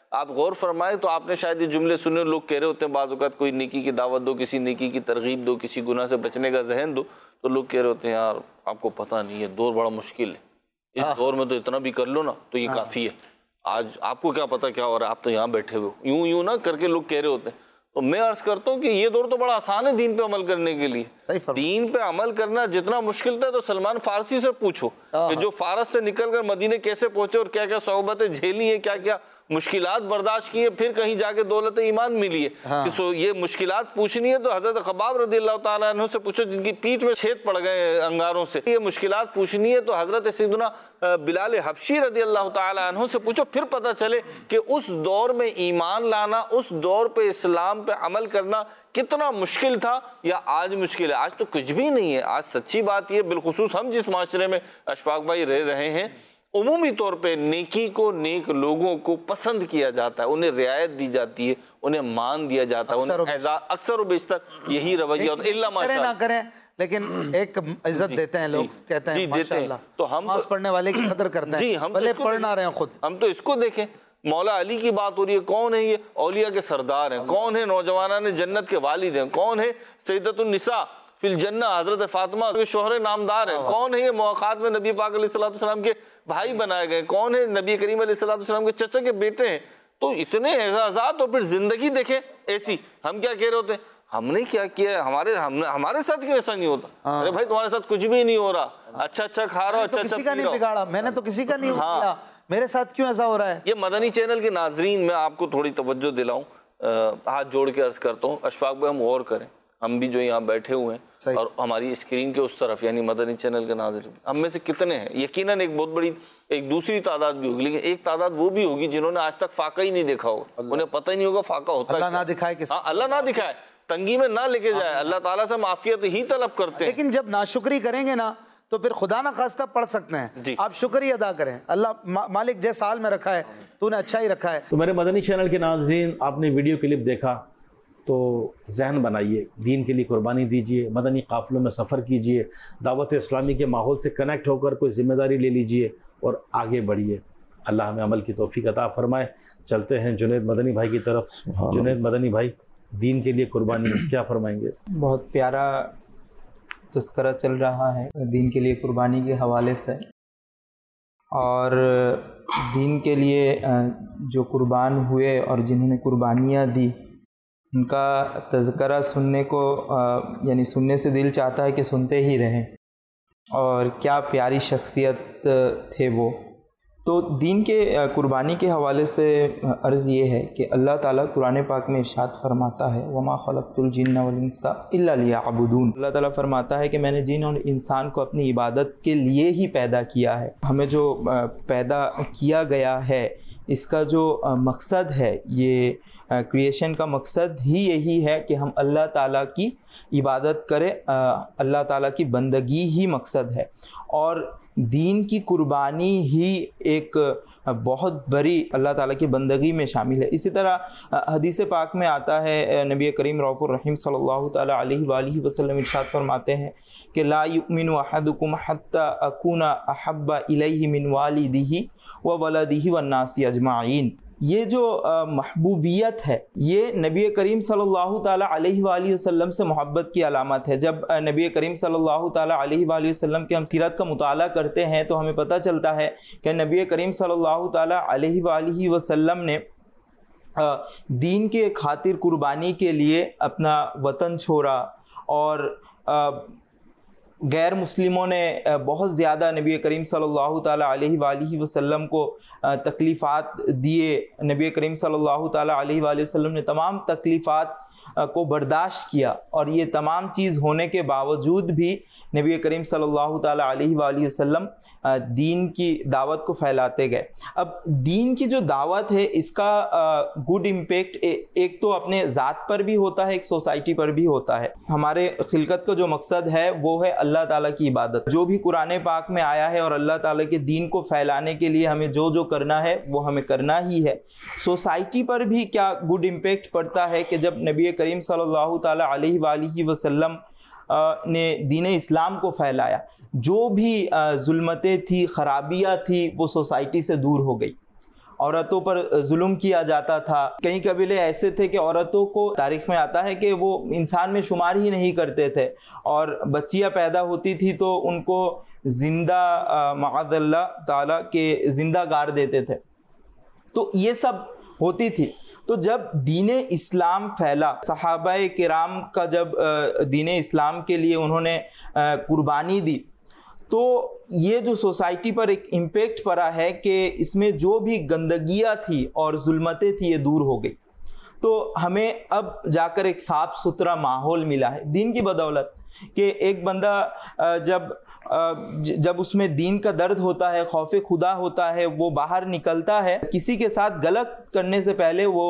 S5: آپ غور فرمائیں تو آپ نے شاید یہ جملے سنے، لوگ کہہ رہے ہوتے ہیں بعض اوقات کوئی نیکی کی دعوت دو، کسی نیکی کی ترغیب دو، کسی گناہ سے بچنے کا ذہن دو، تو لوگ کہہ رہے ہوتے ہیں یار آپ کو پتہ نہیں ہے دور بڑا مشکل ہے، اس دور میں تو اتنا بھی کر لو نا تو یہ کافی ہے، آج آپ کو کیا پتہ کیا ہو رہا ہے، آپ تو یہاں بیٹھے ہوئے ہو، یوں یوں نہ کر کے لوگ کہہ رہے ہوتے ہیں۔ تو میں عرض کرتا ہوں کہ یہ دور تو بڑا آسان ہے دین پہ عمل کرنے کے لیے، دین پہ عمل کرنا جتنا مشکل تھا تو سلمان فارسی سے پوچھو کہ جو فارس سے نکل کر مدینے کیسے پہنچے اور کیا کیا صعوبتیں جھیلی ہیں، کیا کیا مشکلات برداشت کی ہے، پھر کہیں جا کے دولت ایمان ملی ہے۔ کہ سو یہ مشکلات پوچھنی ہے تو حضرت خباب رضی اللہ تعالیٰ عنہ سے پوچھو جن کی پیٹھ میں چھید پڑ گئے انگاروں سے، یہ مشکلات پوچھنی ہے تو حضرت سیدنا بلال حبشی رضی اللہ تعالیٰ عنہ سے پوچھو، پھر پتہ چلے کہ اس دور میں ایمان لانا، اس دور پہ اسلام پہ عمل کرنا کتنا مشکل تھا یا آج مشکل ہے۔ آج تو کچھ بھی نہیں ہے، آج سچی بات یہ، بالخصوص ہم جس معاشرے میں اشفاق بھائی رہ رہے ہیں، عمومی طور پہ نیکی کو، نیک لوگوں کو پسند کیا جاتا ہے، انہیں رعایت دی جاتی ہے، انہیں مان دیا جاتا ہے، انہیں اعزاز اکثر و بیشتر یہی رویہ ہوتا ہے، الا ماشاءاللہ
S6: نہ کریں لیکن ایک عزت دیتے ہیں لوگ، کہتے ہیں ماشاءاللہ تو ہم نماز پڑھنے والے کی قدر کرتے ہیں بھلے پڑھ نہ رہے ہیں خود۔
S5: ہم تو اس کو دیکھیں، مولا علی کی بات ہو رہی ہے، کون ہے یہ؟ اولیاء کے سردار ہیں، کون ہے نوجوانان جنت کے والد ہیں، کون ہے سیدۃ النساء فی الجنہ حضرت فاطمہ کے شوہر نامدار ہیں، کون ہے یہ مواقعات میں نبی پاک علیہ الصلوۃ والسلام کے بھائی بنائے گئے، کون ہے نبی کریم علیہ الصلوۃ والسلام کے چچا کے بیٹے ہیں۔ تو اتنے اعزازات اور پھر زندگی دیکھیں ایسی، ہم کیا کہہ رہے ہوتے ہیں ہم نے کیا کیا، ہمارے ہمارے ساتھ کیوں ایسا نہیں ہوتا؟ ارے بھائی تمہارے ساتھ کچھ بھی نہیں ہو رہا، اچھا اچھا کھا رہا ہو، اچھا اچھا
S6: کسی کا نہیں بگاڑا، میں نے تو کسی کا نہیں کیا، میرے ساتھ کیوں ایسا ہو رہا ہے؟
S5: یہ مدنی چینل کے ناظرین میں آپ کو تھوڑی توجہ دلاؤں، ہاتھ جوڑ کے عرض کرتا ہوں، اشفاق بھائی ہم غور کریں، ہم بھی جو یہاں بیٹھے ہوئے ہیں اور ہماری اسکرین کے اس طرف یعنی مدنی چینل کے ناظرین، ہم میں سے کتنے ہیں؟ یقیناً ایک بہت بڑی ایک دوسری تعداد بھی ہوگی، لیکن ایک تعداد وہ بھی ہوگی جنہوں نے آج تک فاقہ ہی نہیں دیکھا ہوگا، انہیں پتہ ہی نہیں ہوگا فاقہ ہوتا ہے،
S6: اللہ نہ دکھائے کسی،
S5: ہاں اللہ نہ دکھائے، تنگی میں نہ لے کے جائے، اللہ تعالیٰ سے معافیت ہی طلب کرتے ہیں۔
S6: لیکن جب ناشکری کریں گے نا تو پھر خدا نہ خواستہ پڑھ سکتے ہیں، آپ شکریہ ادا کریں، اللہ مالک جیسا حال میں رکھا ہے تو نے اچھا ہی رکھا ہے۔
S2: تو میرے مدنی چینل کے ناظرین، آپ نے ویڈیو کلپ دیکھا تو ذہن بنائیے، دین کے لیے قربانی دیجیے، مدنی قافلوں میں سفر کیجیے، دعوت اسلامی کے ماحول سے کنیکٹ ہو کر کوئی ذمہ داری لے لیجیے اور آگے بڑھیے۔ اللہ ہمیں عمل کی توفیق عطا فرمائے۔ چلتے ہیں جنید مدنی بھائی کی طرف۔ جنید مدنی بھائی، دین کے لیے قربانی کیا فرمائیں گے؟
S7: بہت پیارا تذکرہ چل رہا ہے دین کے لیے قربانی کے حوالے سے، اور دین کے لیے جو قربان ہوئے اور جنہوں نے قربانیاں دی ان کا تذکرہ سننے کو یعنی سننے سے دل چاہتا ہے کہ سنتے ہی رہیں، اور کیا پیاری شخصیت تھے وہ۔ تو دین کے قربانی کے حوالے سے عرض یہ ہے کہ اللہ تعالیٰ قرآن پاک میں ارشاد فرماتا ہے وَمَا خَلَقْتُ الْجِنَّ وَالْإِنسَ إِلَّا لِيَعْبُدُونَ۔ اللہ تعالیٰ فرماتا ہے کہ میں نے جن اور انسان کو اپنی عبادت کے لیے ہی پیدا کیا ہے۔ ہمیں جو پیدا کیا گیا ہے اس کا جو مقصد ہے، یہ کریشن کا مقصد ہی یہی ہے کہ ہم اللہ تعالیٰ کی عبادت کریں، اللہ تعالیٰ کی بندگی ہی مقصد ہے، اور دین کی قربانی ہی ایک بہت بڑی اللہ تعالیٰ کی بندگی میں شامل ہے۔ اسی طرح حدیث پاک میں آتا ہے، نبی کریم رؤوف الرحیم صلی اللہ تعالیٰ علیہ وآلہ وسلم ارشاد فرماتے ہیں کہ لا یؤمن احدکم حتی اکون احب الیہ من والدہ وولدہ والناس اجمعین۔ یہ جو محبوبیت ہے یہ نبی کریم صلی اللہ تعالیٰ علیہ وآلہ وسلم سے محبت کی علامت ہے۔ جب نبی کریم صلی اللہ تعالیٰ علیہ وآلہ وسلم کے ہم سیرت کا مطالعہ کرتے ہیں تو ہمیں پتہ چلتا ہے کہ نبی کریم صلی اللہ تعالیٰ علیہ وآلہ وسلم نے دین کے خاطر قربانی کے لیے اپنا وطن چھوڑا، اور غیر مسلموں نے بہت زیادہ نبی کریم صلی اللہ تعالیٰ علیہ وآلہ وسلم کو تکلیفات دیے۔ نبی کریم صلی اللہ تعالیٰ علیہ وآلہ وسلم نے تمام تکلیفات کو برداشت کیا، اور یہ تمام چیز ہونے کے باوجود بھی نبی کریم صلی اللہ تعالیٰ علیہ وآلہ وسلم دین کی دعوت کو پھیلاتے گئے۔ اب دین کی جو دعوت ہے اس کا گڈ امپیکٹ ایک تو اپنے ذات پر بھی ہوتا ہے، ایک سوسائٹی پر بھی ہوتا ہے۔ ہمارے خلقت کا جو مقصد ہے وہ ہے اللہ تعالیٰ کی عبادت۔ جو بھی قرآن پاک میں آیا ہے اور اللہ تعالیٰ کے دین کو پھیلانے کے لیے ہمیں جو جو کرنا ہے وہ ہمیں کرنا ہی ہے۔ سوسائٹی پر بھی کیا گڈ امپیکٹ پڑتا ہے کہ جب نبی کریم صلی اللہ تعالیٰ علیہ وآلہ وسلم نے دین اسلام کو پھیلایا، جو بھی ظلمتیں تھی، خرابیاں تھی، وہ سوسائٹی سے دور ہو گئی، عورتوں پر ظلم کیا جاتا تھا. کئی قبیلے ایسے تھے کہ عورتوں کو تاریخ میں آتا ہے کہ وہ انسان میں شمار ہی نہیں کرتے تھے, اور بچیاں پیدا ہوتی تھی تو ان کو زندہ معاذ اللہ تعالیٰ کہ زندہ گاڑ دیتے تھے. تو یہ سب ہوتی تھی. تو جب دین اسلام پھیلا, صحابہ کرام کا جب دین اسلام کے لیے انہوں نے قربانی دی, تو یہ جو سوسائٹی پر ایک امپیکٹ پڑا ہے کہ اس میں جو بھی گندگیاں تھی اور ظلمتیں تھی یہ دور ہو گئی. تو ہمیں اب جا کر ایک صاف ستھرا ماحول ملا ہے دین کی بدولت, کہ ایک بندہ جب جب اس میں دین کا درد ہوتا ہے, خوف خدا ہوتا ہے, وہ باہر نکلتا ہے, کسی کے ساتھ غلط کرنے سے پہلے وہ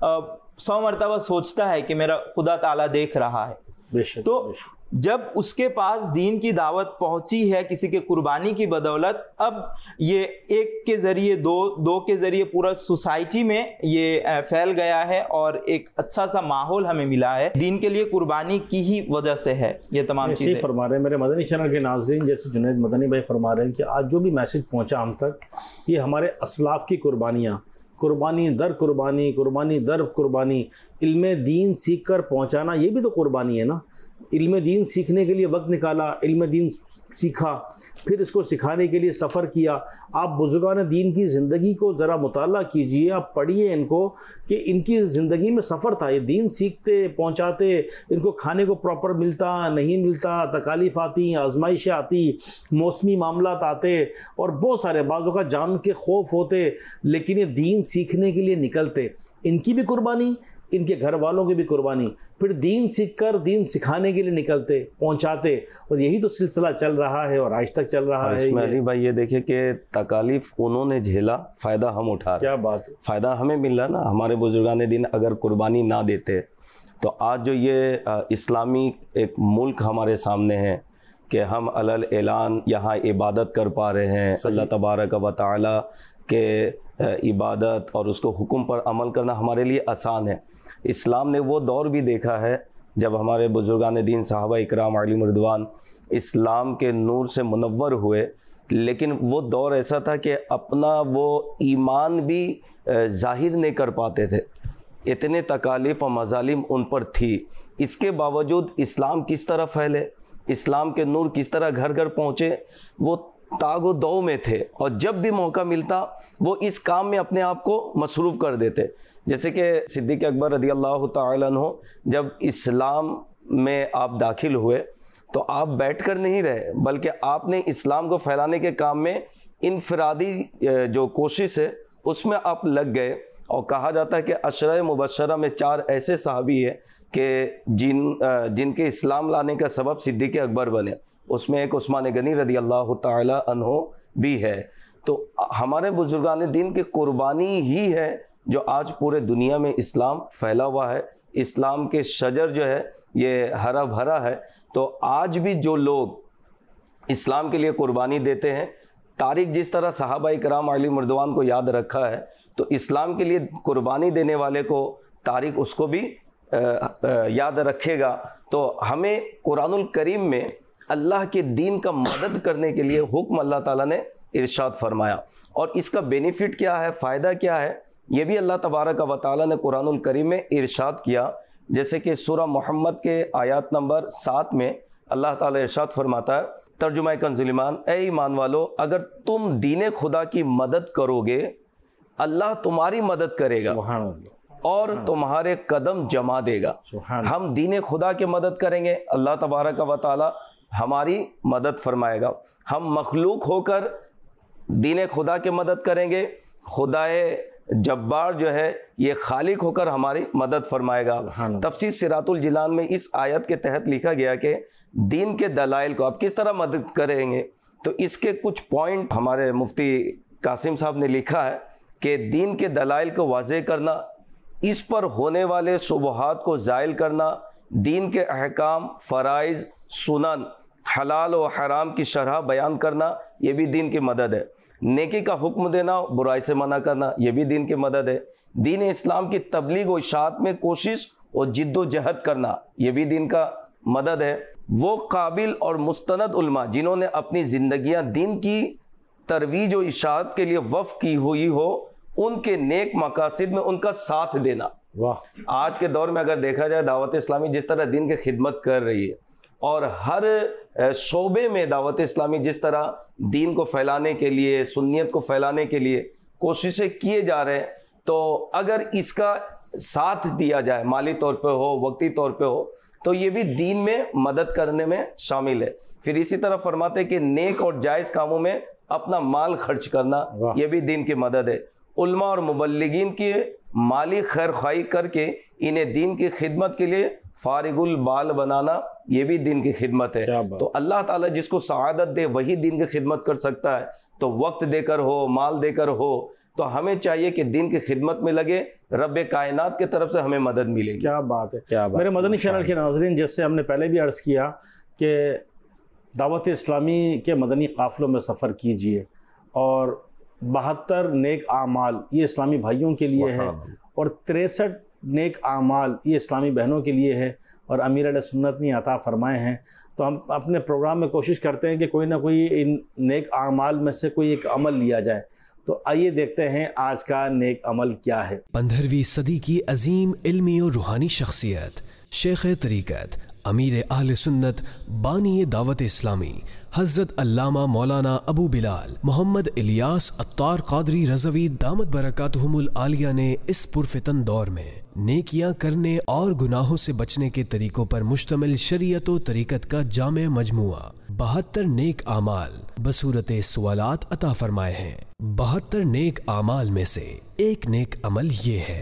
S7: سو مرتبہ سوچتا ہے کہ میرا خدا تعالیٰ دیکھ رہا ہے. تو جب اس کے پاس دین کی دعوت پہنچی ہے کسی کے قربانی کی بدولت, اب یہ ایک کے ذریعے دو, دو کے ذریعے پورا سوسائٹی میں یہ پھیل گیا ہے, اور ایک اچھا سا ماحول ہمیں ملا ہے دین کے لیے قربانی کی ہی وجہ سے ہے یہ تمام چیزیں.
S2: فرما رہے ہیں میرے مدنی چینل کے ناظرین, جیسے جنید مدنی بھائی فرما رہے ہیں کہ آج جو بھی میسج پہنچا ہم تک, یہ ہمارے اسلاف کی قربانیاں, قربانی در قربانی, قربانی در قربانی, علم دین سیکھ کر پہنچانا, یہ بھی تو قربانی ہے نا. علم دین سیکھنے کے لیے وقت نکالا, علم دین سیکھا, پھر اس کو سکھانے کے لیے سفر کیا. آپ بزرگان دین کی زندگی کو ذرا مطالعہ کیجئے, آپ پڑھیے ان کو کہ ان کی زندگی میں سفر تھا. یہ دین سیکھتے پہنچاتے, ان کو کھانے کو پراپر ملتا نہیں ملتا, تکالیف آتی, آزمائشیں آتی, موسمی معاملات آتے, اور بہت سارے بعضوں کا جان کے خوف ہوتے, لیکن یہ دین سیکھنے کے لیے نکلتے. ان کی بھی قربانی, ان کے گھر والوں کی بھی قربانی, پھر دین سیکھ کر دین سکھانے کے لیے نکلتے, پہنچاتے, اور یہی تو سلسلہ چل رہا ہے اور آج تک چل رہا ہے.
S4: اس میں علی بھائی یہ دیکھیں کہ تکالیف انہوں نے جھیلا, فائدہ ہم اٹھا رہے.
S2: کیا بات ہے,
S4: فائدہ ہمیں مل رہا نا. ہمارے بزرگان دین اگر قربانی نہ دیتے تو آج جو یہ اسلامی ایک ملک ہمارے سامنے ہے کہ ہم علل اعلان یہاں عبادت کر پا رہے ہیں, اللہ تبارک و تعالیٰ کے عبادت اور اس کو حکم پر عمل کرنا ہمارے لیے آسان ہے. اسلام نے وہ دور بھی دیکھا ہے جب ہمارے بزرگان دین صحابہ اکرام علیہم رضوان اسلام کے نور سے منور ہوئے, لیکن وہ دور ایسا تھا کہ اپنا وہ ایمان بھی ظاہر نہیں کر پاتے تھے, اتنے تکالیف اور مظالم ان پر تھی. اس کے باوجود اسلام کس طرح پھیلے, اسلام کے نور کس طرح گھر گھر پہنچے, وہ تاگ و دو میں تھے, اور جب بھی موقع ملتا وہ اس کام میں اپنے آپ کو مصروف کر دیتے. جیسے کہ صدیق اکبر رضی اللہ تعالیٰ عنہ جب اسلام میں آپ داخل ہوئے تو آپ بیٹھ کر نہیں رہے, بلکہ آپ نے اسلام کو پھیلانے کے کام میں انفرادی جو کوشش ہے اس میں آپ لگ گئے. اور کہا جاتا ہے کہ عشرہ مبشرہ میں چار ایسے صحابی ہیں کہ جن جن کے اسلام لانے کا سبب صدیق اکبر بنے, اس میں ایک عثمان غنی رضی اللہ تعالیٰ عنہ بھی ہے. تو ہمارے بزرگان دین کی قربانی ہی ہے جو آج پورے دنیا میں اسلام پھیلا ہوا ہے. اسلام کے شجر جو ہے یہ ہرا بھرا ہے. تو آج بھی جو لوگ اسلام کے لیے قربانی دیتے ہیں, تاریخ جس طرح صحابہ کرام علیہم رضوان کو یاد رکھا ہے, تو اسلام کے لیے قربانی دینے والے کو تاریخ اس کو بھی یاد رکھے گا. تو ہمیں قرآن الکریم میں اللہ کے دین کا مدد کرنے کے لیے حکم اللہ تعالیٰ نے ارشاد فرمایا, اور اس کا بینیفٹ کیا ہے, فائدہ کیا ہے, یہ بھی اللہ تبارک و تعالیٰ نے قرآن الکریم میں ارشاد کیا. جیسے کہ سورہ محمد کے آیات نمبر سات میں اللہ تعالیٰ ارشاد فرماتا ہے, ترجمہ کنز ایمان, اے ایمان والو اگر تم دین خدا کی مدد کرو گے اللہ تمہاری مدد کرے گا اور تمہارے قدم جما دے گا. ہم دین خدا کی مدد کریں گے, اللہ تبارک و تعالیٰ ہماری مدد فرمائے گا. ہم مخلوق ہو کر دین خدا کی مدد کریں گے, خدائے جبار جو ہے یہ خالق ہو کر ہماری مدد فرمائے گا. تفسیر صراط الجنان میں اس آیت کے تحت لکھا گیا کہ دین کے دلائل کو آپ کس طرح مدد کریں گے, تو اس کے کچھ پوائنٹ ہمارے مفتی قاسم صاحب نے لکھا ہے کہ دین کے دلائل کو واضح کرنا, اس پر ہونے والے شبہات کو زائل کرنا, دین کے احکام, فرائض, سنن, حلال و حرام کی شرح بیان کرنا, یہ بھی دین کی مدد ہے. نیکی کا حکم دینا, برائی سے منع کرنا, یہ بھی دین کی مدد ہے. دین اسلام کی تبلیغ و اشاعت میں کوشش اور جد و جہد کرنا, یہ بھی دین کا مدد ہے. وہ قابل اور مستند علماء جنہوں نے اپنی زندگیاں دین کی ترویج و اشاعت کے لیے وقف کی ہوئی ہو,
S8: ان کے نیک مقاصد میں ان کا ساتھ دینا.
S2: واہ.
S8: آج کے دور میں اگر دیکھا جائے دعوت اسلامی جس طرح دین کی خدمت کر رہی ہے اور ہر شعبے میں دعوت اسلامی جس طرح دین کو پھیلانے کے لیے سنیت کو پھیلانے کے لیے کوششیں کیے جا رہے ہیں, تو اگر اس کا ساتھ دیا جائے مالی طور پہ ہو وقتی طور پہ ہو تو یہ بھی دین میں مدد کرنے میں شامل ہے. پھر اسی طرح فرماتے کہ نیک اور جائز کاموں میں اپنا مال خرچ کرنا یہ بھی دین کی مدد ہے. علماء اور مبلغین کی مالی خیر خواہی کر کے انہیں دین کی خدمت کے لیے فارغ البال بنانا یہ بھی دین کی خدمت ہے. تو اللہ تعالیٰ جس کو سعادت دے وہی دین کی خدمت کر سکتا ہے, تو وقت دے کر ہو مال دے کر ہو, تو ہمیں چاہیے کہ دین کی خدمت میں لگے, رب کائنات کی طرف سے ہمیں مدد ملے گی.
S2: کیا بات ہے, کیا بات. میرے مدنی چینل کے ناظرین, جیسے ہم نے پہلے بھی عرض کیا کہ دعوت اسلامی کے مدنی قافلوں میں سفر کیجئے, اور بہتر نیک اعمال یہ اسلامی بھائیوں کے لیے ہے, اور تریسٹھ نیک اعمال یہ اسلامی بہنوں کے لیے ہے, اور امیر علیہ سنت نے عطا فرمائے ہیں. تو ہم اپنے پروگرام میں کوشش کرتے ہیں کہ کوئی نہ کوئی ان نیک اعمال میں سے کوئی ایک عمل لیا جائے. تو آئیے دیکھتے ہیں آج کا نیک عمل کیا ہے.
S9: پندرہویں صدی کی عظیم علمی اور روحانی شخصیت, شیخ طریقت, امیر اہل سنت, بانی دعوت اسلامی حضرت علامہ مولانا ابو بلال محمد الیاس عطار قادری رضوی دامت برکاتہم العالیہ نے اس پرفتن دور میں نیکیاں کرنے اور گناہوں سے بچنے کے طریقوں پر مشتمل شریعت و طریقت کا جامع مجموعہ بہتر نیک اعمال بصورت سوالات عطا فرمائے ہیں. بہتر نیک اعمال میں سے ایک نیک عمل یہ ہے,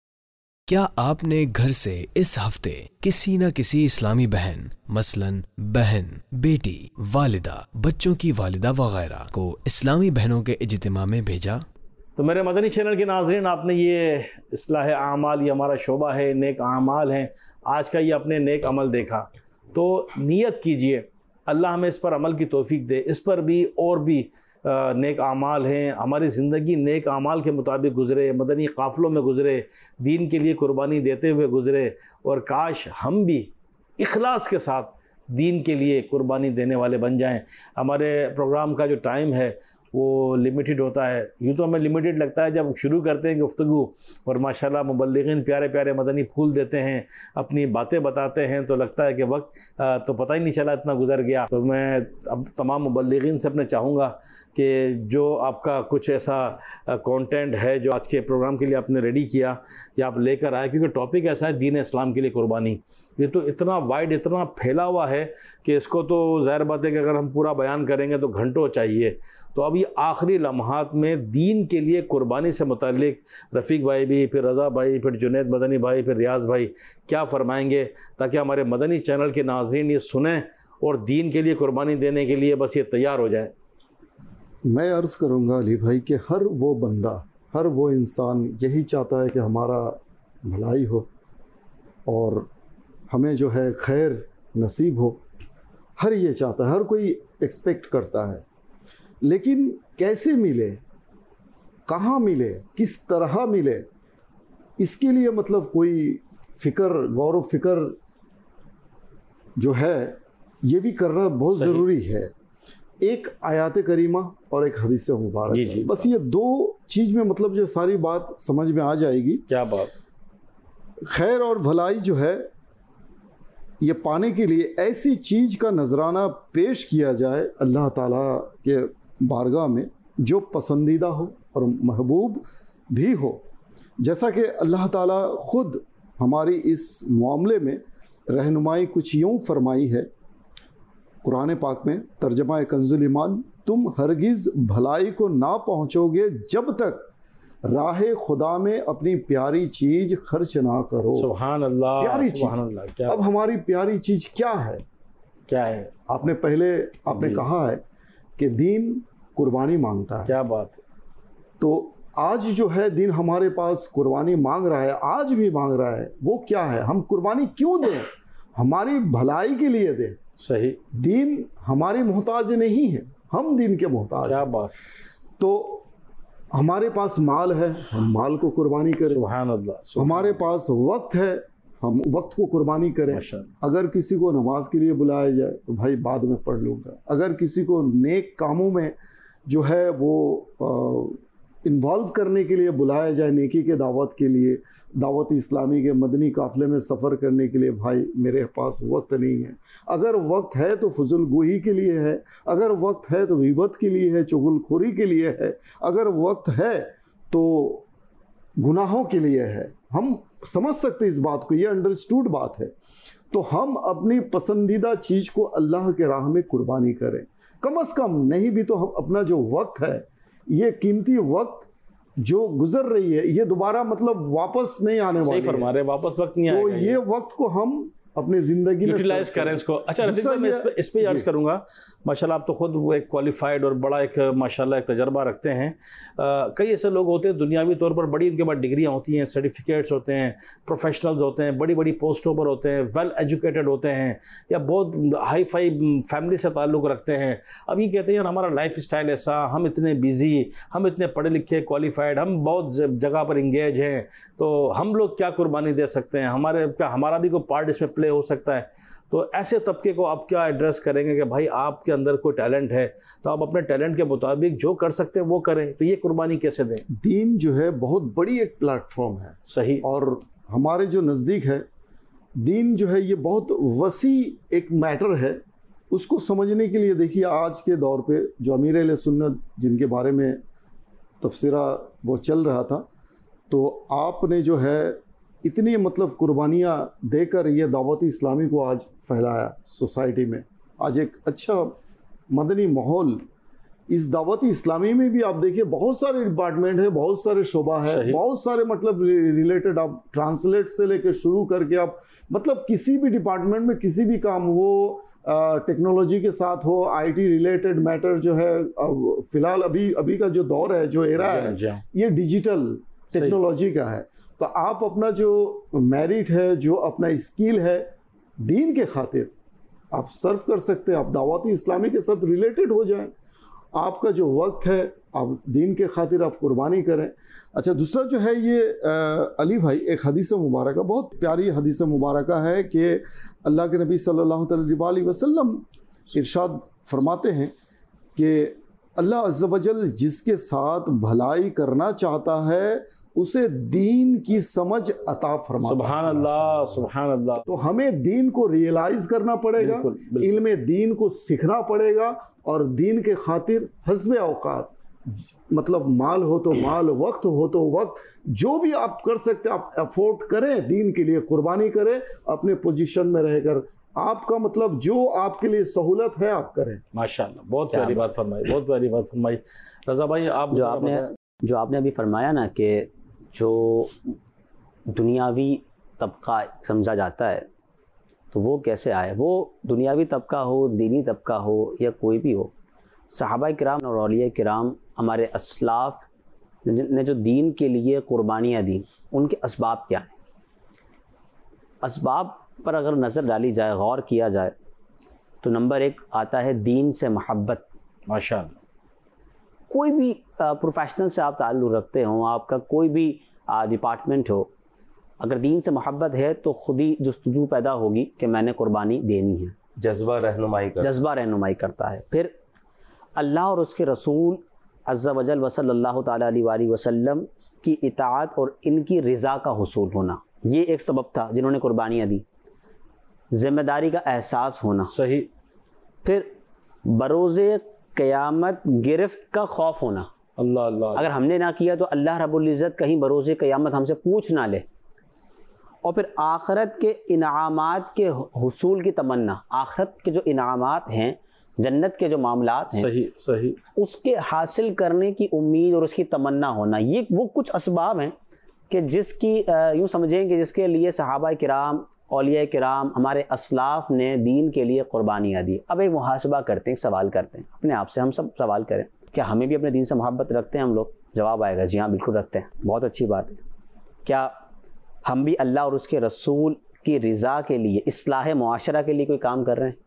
S9: کیا آپ نے گھر سے اس ہفتے کسی نہ کسی اسلامی بہن مثلاً بہن, بیٹی, والدہ, بچوں کی والدہ وغیرہ کو اسلامی بہنوں کے اجتماع میں بھیجا؟
S2: تو میرے مدنی چینل کے ناظرین, آپ نے یہ اصلاح اعمال, یہ ہمارا شعبہ ہے, نیک اعمال ہیں, آج کا یہ اپنے نیک عمل دیکھا. تو نیت کیجئے اللہ ہمیں اس پر عمل کی توفیق دے. اس پر بھی اور بھی نیک اعمال ہیں, ہماری زندگی نیک اعمال کے مطابق گزرے, مدنی قافلوں میں گزرے, دین کے لیے قربانی دیتے ہوئے گزرے, اور کاش ہم بھی اخلاص کے ساتھ دین کے لیے قربانی دینے والے بن جائیں. ہمارے پروگرام کا جو ٹائم ہے وہ لمیٹڈ ہوتا ہے, یوں تو ہمیں لمیٹڈ لگتا ہے جب شروع کرتے ہیں گفتگو, اور ماشاءاللہ مبلغین پیارے پیارے مدنی پھول دیتے ہیں, اپنی باتیں بتاتے ہیں, تو لگتا ہے کہ وقت تو پتہ ہی نہیں چلا اتنا گزر گیا. تو میں اب تمام مبلغین سے اپنے چاہوں گا کہ جو آپ کا کچھ ایسا کانٹینٹ ہے جو آج کے پروگرام کے لیے آپ نے ریڈی کیا یا آپ لے کر آئے, کیونکہ ٹاپک ایسا ہے دین اسلام کے لیے قربانی, یہ تو اتنا وائڈ, اتنا پھیلا ہوا ہے کہ اس کو تو ظاہر بات ہے کہ اگر ہم پورا بیان کریں گے تو گھنٹوں چاہیے. تو اب یہ آخری لمحات میں دین کے لیے قربانی سے متعلق رفیق بھائی بھی, پھر رضا بھائی, پھر جنید مدنی بھائی, پھر ریاض بھائی کیا فرمائیں گے, تاکہ ہمارے مدنی چینل کے ناظرین یہ سنیں اور دین کے لیے قربانی دینے کے لیے بس یہ تیار ہو جائیں.
S3: میں عرض کروں گا علی بھائی کہ ہر وہ بندہ, ہر وہ انسان یہی چاہتا ہے کہ ہمارا بھلائی ہو اور ہمیں جو ہے خیر نصیب ہو. ہر یہ چاہتا ہے, ہر کوئی ایکسپیکٹ کرتا ہے, لیکن کیسے ملے, کہاں ملے, کس طرح ملے, اس کے لیے مطلب کوئی فکر, غور و فکر جو ہے یہ بھی کرنا بہت ضروری ہے. ایک آیات کریمہ اور ایک حدیث مبارک,
S2: جی جی
S3: بس یہ دو چیز میں مطلب جو ساری بات سمجھ میں آ جائے گی.
S2: کیا بات.
S3: خیر اور بھلائی جو ہے یہ پانے کے لیے ایسی چیز کا نذرانہ پیش کیا جائے اللہ تعالیٰ کے بارگاہ میں جو پسندیدہ ہو اور محبوب بھی ہو. جیسا کہ اللہ تعالیٰ خود ہماری اس معاملے میں رہنمائی کچھ یوں فرمائی ہے قرآن پاک میں, ترجمہ کنز الایمان, تم ہرگز بھلائی کو نہ پہنچو گے جب تک راہ خدا میں اپنی پیاری چیز خرچ نہ کرو.
S2: سبحان اللہ,
S3: پیاری
S2: سبحان
S3: چیز.
S2: اللہ. کیا
S3: اب ہماری پیاری چیز کیا ہے,
S2: کیا ہے؟
S3: آپ نے پہلے آپ نے کہا ہے کہ دین قربانی مانگتا ہے.
S2: کیا بات.
S3: تو آج جو ہے دین ہمارے پاس قربانی مانگ رہا ہے, آج بھی مانگ رہا ہے. وہ کیا ہے, ہم قربانی کیوں دیں, ہماری بھلائی کے لیے دیں.
S2: صحیح.
S3: دین ہماری محتاج نہیں ہے, ہم دین کے محتاج.
S2: کیا بات.
S3: تو ہمارے پاس مال ہے, ہم مال کو قربانی کریں.
S2: سبحان اللہ.
S3: ہمارے پاس وقت ہے, ہم وقت کو قربانی کریں. اگر کسی کو نماز کے لیے بلایا جائے تو بھائی بعد میں پڑھ لوں گا. اگر کسی کو نیک کاموں میں جو ہے وہ انوالو کرنے کے لیے بلایا جائے نیکی کے دعوت کے لیے، دعوت اسلامی کے مدنی قافلے میں سفر کرنے کے لیے، بھائی میرے پاس وقت نہیں ہے۔ اگر وقت ہے تو فضول گوئی کے لیے ہے، اگر وقت ہے تو غیبت کے لیے ہے، چغل خوری کے لیے ہے، اگر وقت ہے تو گناہوں کے لیے ہے۔ ہم سمجھ سکتے اس بات کو، یہ انڈرسٹوڈ بات ہے۔ تو ہم اپنی پسندیدہ چیز کو اللہ کے راہ میں قربانی کریں، کم از کم نہیں بھی تو ہم اپنا جو وقت ہے، یہ قیمتی وقت جو گزر رہی ہے، یہ دوبارہ مطلب واپس نہیں آنے والی ہے۔
S2: صحیح فرما رہے، واپس وقت نہیں آئے گا۔
S3: تو یہ وقت کو ہم اپنی زندگی میں
S2: یوٹیلائز کریں اس کو۔ اچھا رفیق بھائی، میں اس پہ اس پہ عرض کروں گا، ماشاءاللہ آپ تو خود وہ ایک کوالیفائڈ اور بڑا ایک ماشاءاللہ ایک تجربہ رکھتے ہیں۔ کئی ایسے لوگ ہوتے ہیں دنیاوی طور پر بڑی ان کے پاس ڈگریاں ہوتی ہیں، سرٹیفکیٹس ہوتے ہیں، پروفیشنلز ہوتے ہیں، بڑی بڑی پوسٹوں پر ہوتے ہیں، ویل ایجوکیٹڈ ہوتے ہیں، یا بہت ہائی فائی فیملی سے تعلق رکھتے ہیں۔ اب یہ کہتے ہیں یار ہمارا لائف اسٹائل ایسا، ہم اتنے بیزی، ہم اتنے پڑھے لکھے کوالیفائڈ، ہم بہت جگہ پر انگیج ہیں، تو ہم لوگ کیا قربانی دے سکتے ہیں؟ ہمارے کیا ہمارا بھی کوئی پارٹ اس میں پلے ہو سکتا ہے؟ تو ایسے طبقے کو آپ کیا ایڈریس کریں گے کہ بھائی آپ کے اندر کوئی ٹیلنٹ ہے تو آپ اپنے ٹیلنٹ کے مطابق جو کر سکتے ہیں وہ کریں، تو یہ قربانی کیسے دیں؟
S3: دین جو ہے بہت بڑی ایک پلیٹ فارم ہے،
S2: صحیح،
S3: اور ہمارے جو نزدیک ہے دین جو ہے یہ بہت وسیع ایک میٹر ہے۔ اس کو سمجھنے کے لیے دیکھیے آج کے دور پہ جو امیر اہل سنت جن کے بارے میں تبصرہ وہ چل رہا تھا، تو آپ نے جو ہے اتنی مطلب قربانیاں دے کر یہ دعوت اسلامی کو آج پھیلایا سوسائٹی میں۔ آج ایک اچھا مدنی ماحول اس دعوت اسلامی میں بھی آپ دیکھیے بہت سارے ڈپارٹمنٹ ہے، بہت سارے شعبہ ہے، بہت سارے مطلب ریلیٹڈ، آپ ٹرانسلیٹ سے لے کے شروع کر کے آپ مطلب کسی بھی ڈپارٹمنٹ میں کسی بھی کام ہو، ٹیکنالوجی کے ساتھ ہو، آئی ٹی ریلیٹڈ میٹر جو ہے فی الحال ابھی ابھی کا جو دور ہے، جو ایرا ہے، یہ ڈیجیٹل ٹیکنالوجی کا ہے۔ تو آپ اپنا جو میرٹ ہے، جو اپنا اسکل ہے دین کے خاطر آپ سرو کر سکتے ہیں، آپ دعوتی اسلامی کے ساتھ ریلیٹڈ ہو جائیں۔ آپ کا جو وقت ہے آپ دین کے خاطر آپ قربانی کریں۔ اچھا دوسرا جو ہے یہ علی بھائی ایک حدیث مبارکہ، بہت پیاری حدیث مبارکہ ہے کہ اللہ کے نبی صلی اللہ علیہ وسلم ارشاد فرماتے ہیں کہ اللہ عز و جل جس کے ساتھ بھلائی کرنا چاہتا ہے اسے دین کی سمجھ عطا فرماتا ہے۔
S2: سبحان اللہ، سبحان اللہ۔
S3: تو ہمیں دین کو ریئلائز کرنا پڑے گا، علم دین کو سیکھنا پڑے گا، اور دین کے خاطر حسب اوقات، مطلب مال ہو تو مال، وقت ہو تو وقت، جو بھی آپ کر سکتے آپ افورٹ کریں، دین کے لیے قربانی کریں، اپنے پوزیشن میں رہ کر آپ کا مطلب جو آپ کے لیے سہولت ہے آپ کریں۔
S2: ماشاءاللہ، بہت پیاری بات فرمائی، بہت پیاری بات فرمائی۔ رضا بھائی آپ
S4: جو آپ نے جو آپ نے ابھی فرمایا نا کہ جو دنیاوی طبقہ سمجھا جاتا ہے تو وہ کیسے آئے؟ وہ دنیاوی طبقہ ہو، دینی طبقہ ہو، یا کوئی بھی ہو، صحابہ کرام اور اولیاء کرام ہمارے اسلاف نے جو دین کے لیے قربانیاں دیں، ان کے اسباب کیا ہیں؟ اسباب پر اگر نظر ڈالی جائے، غور کیا جائے، تو نمبر ایک آتا ہے دین سے محبت۔
S2: ماشاءاللہ،
S4: کوئی بھی پروفیشنل سے آپ تعلق رکھتے ہوں، آپ کا کوئی بھی ڈپارٹمنٹ ہو، اگر دین سے محبت ہے تو خود ہی جستجو پیدا ہوگی کہ میں نے قربانی دینی ہے۔
S8: جذبہ رہنمائی کرتا
S4: جذبہ رہنمائی کرتا ہے۔ پھر اللہ اور اس کے رسول عز و جل وصلی اللہ تعالیٰ علیہ وآلہ وسلم کی اطاعت اور ان کی رضا کا حصول ہونا، یہ ایک سبب تھا جنہوں نے قربانیاں دی۔ ذمہ داری کا احساس ہونا،
S2: صحیح۔
S4: پھر بروز قیامت گرفت کا خوف ہونا،
S2: اللہ اللہ،
S4: اگر ہم نے نہ کیا تو اللہ رب العزت کہیں بروز قیامت ہم سے پوچھ نہ لے۔ اور پھر آخرت کے انعامات کے حصول کی تمنا، آخرت کے جو انعامات ہیں، جنت کے جو معاملات ہیں،
S2: صحیح صحیح،
S4: اس کے حاصل کرنے کی امید اور اس کی تمنا ہونا، یہ وہ کچھ اسباب ہیں کہ جس کی یوں سمجھیں کہ جس کے لیے صحابہ کرام، اولیاء کرام، ہمارے اسلاف نے دین کے لیے قربانیاں دی۔ اب ایک محاسبہ کرتے ہیں، ایک سوال کرتے ہیں اپنے آپ سے، ہم سب سوال کریں، کیا ہمیں بھی اپنے دین سے محبت رکھتے ہیں ہم لوگ؟ جواب آئے گا جی ہاں بالکل رکھتے ہیں، بہت اچھی بات ہے۔ کیا ہم بھی اللہ اور اس کے رسول کی رضا کے لیے، اصلاح معاشرہ کے لیے کوئی کام کر رہے ہیں؟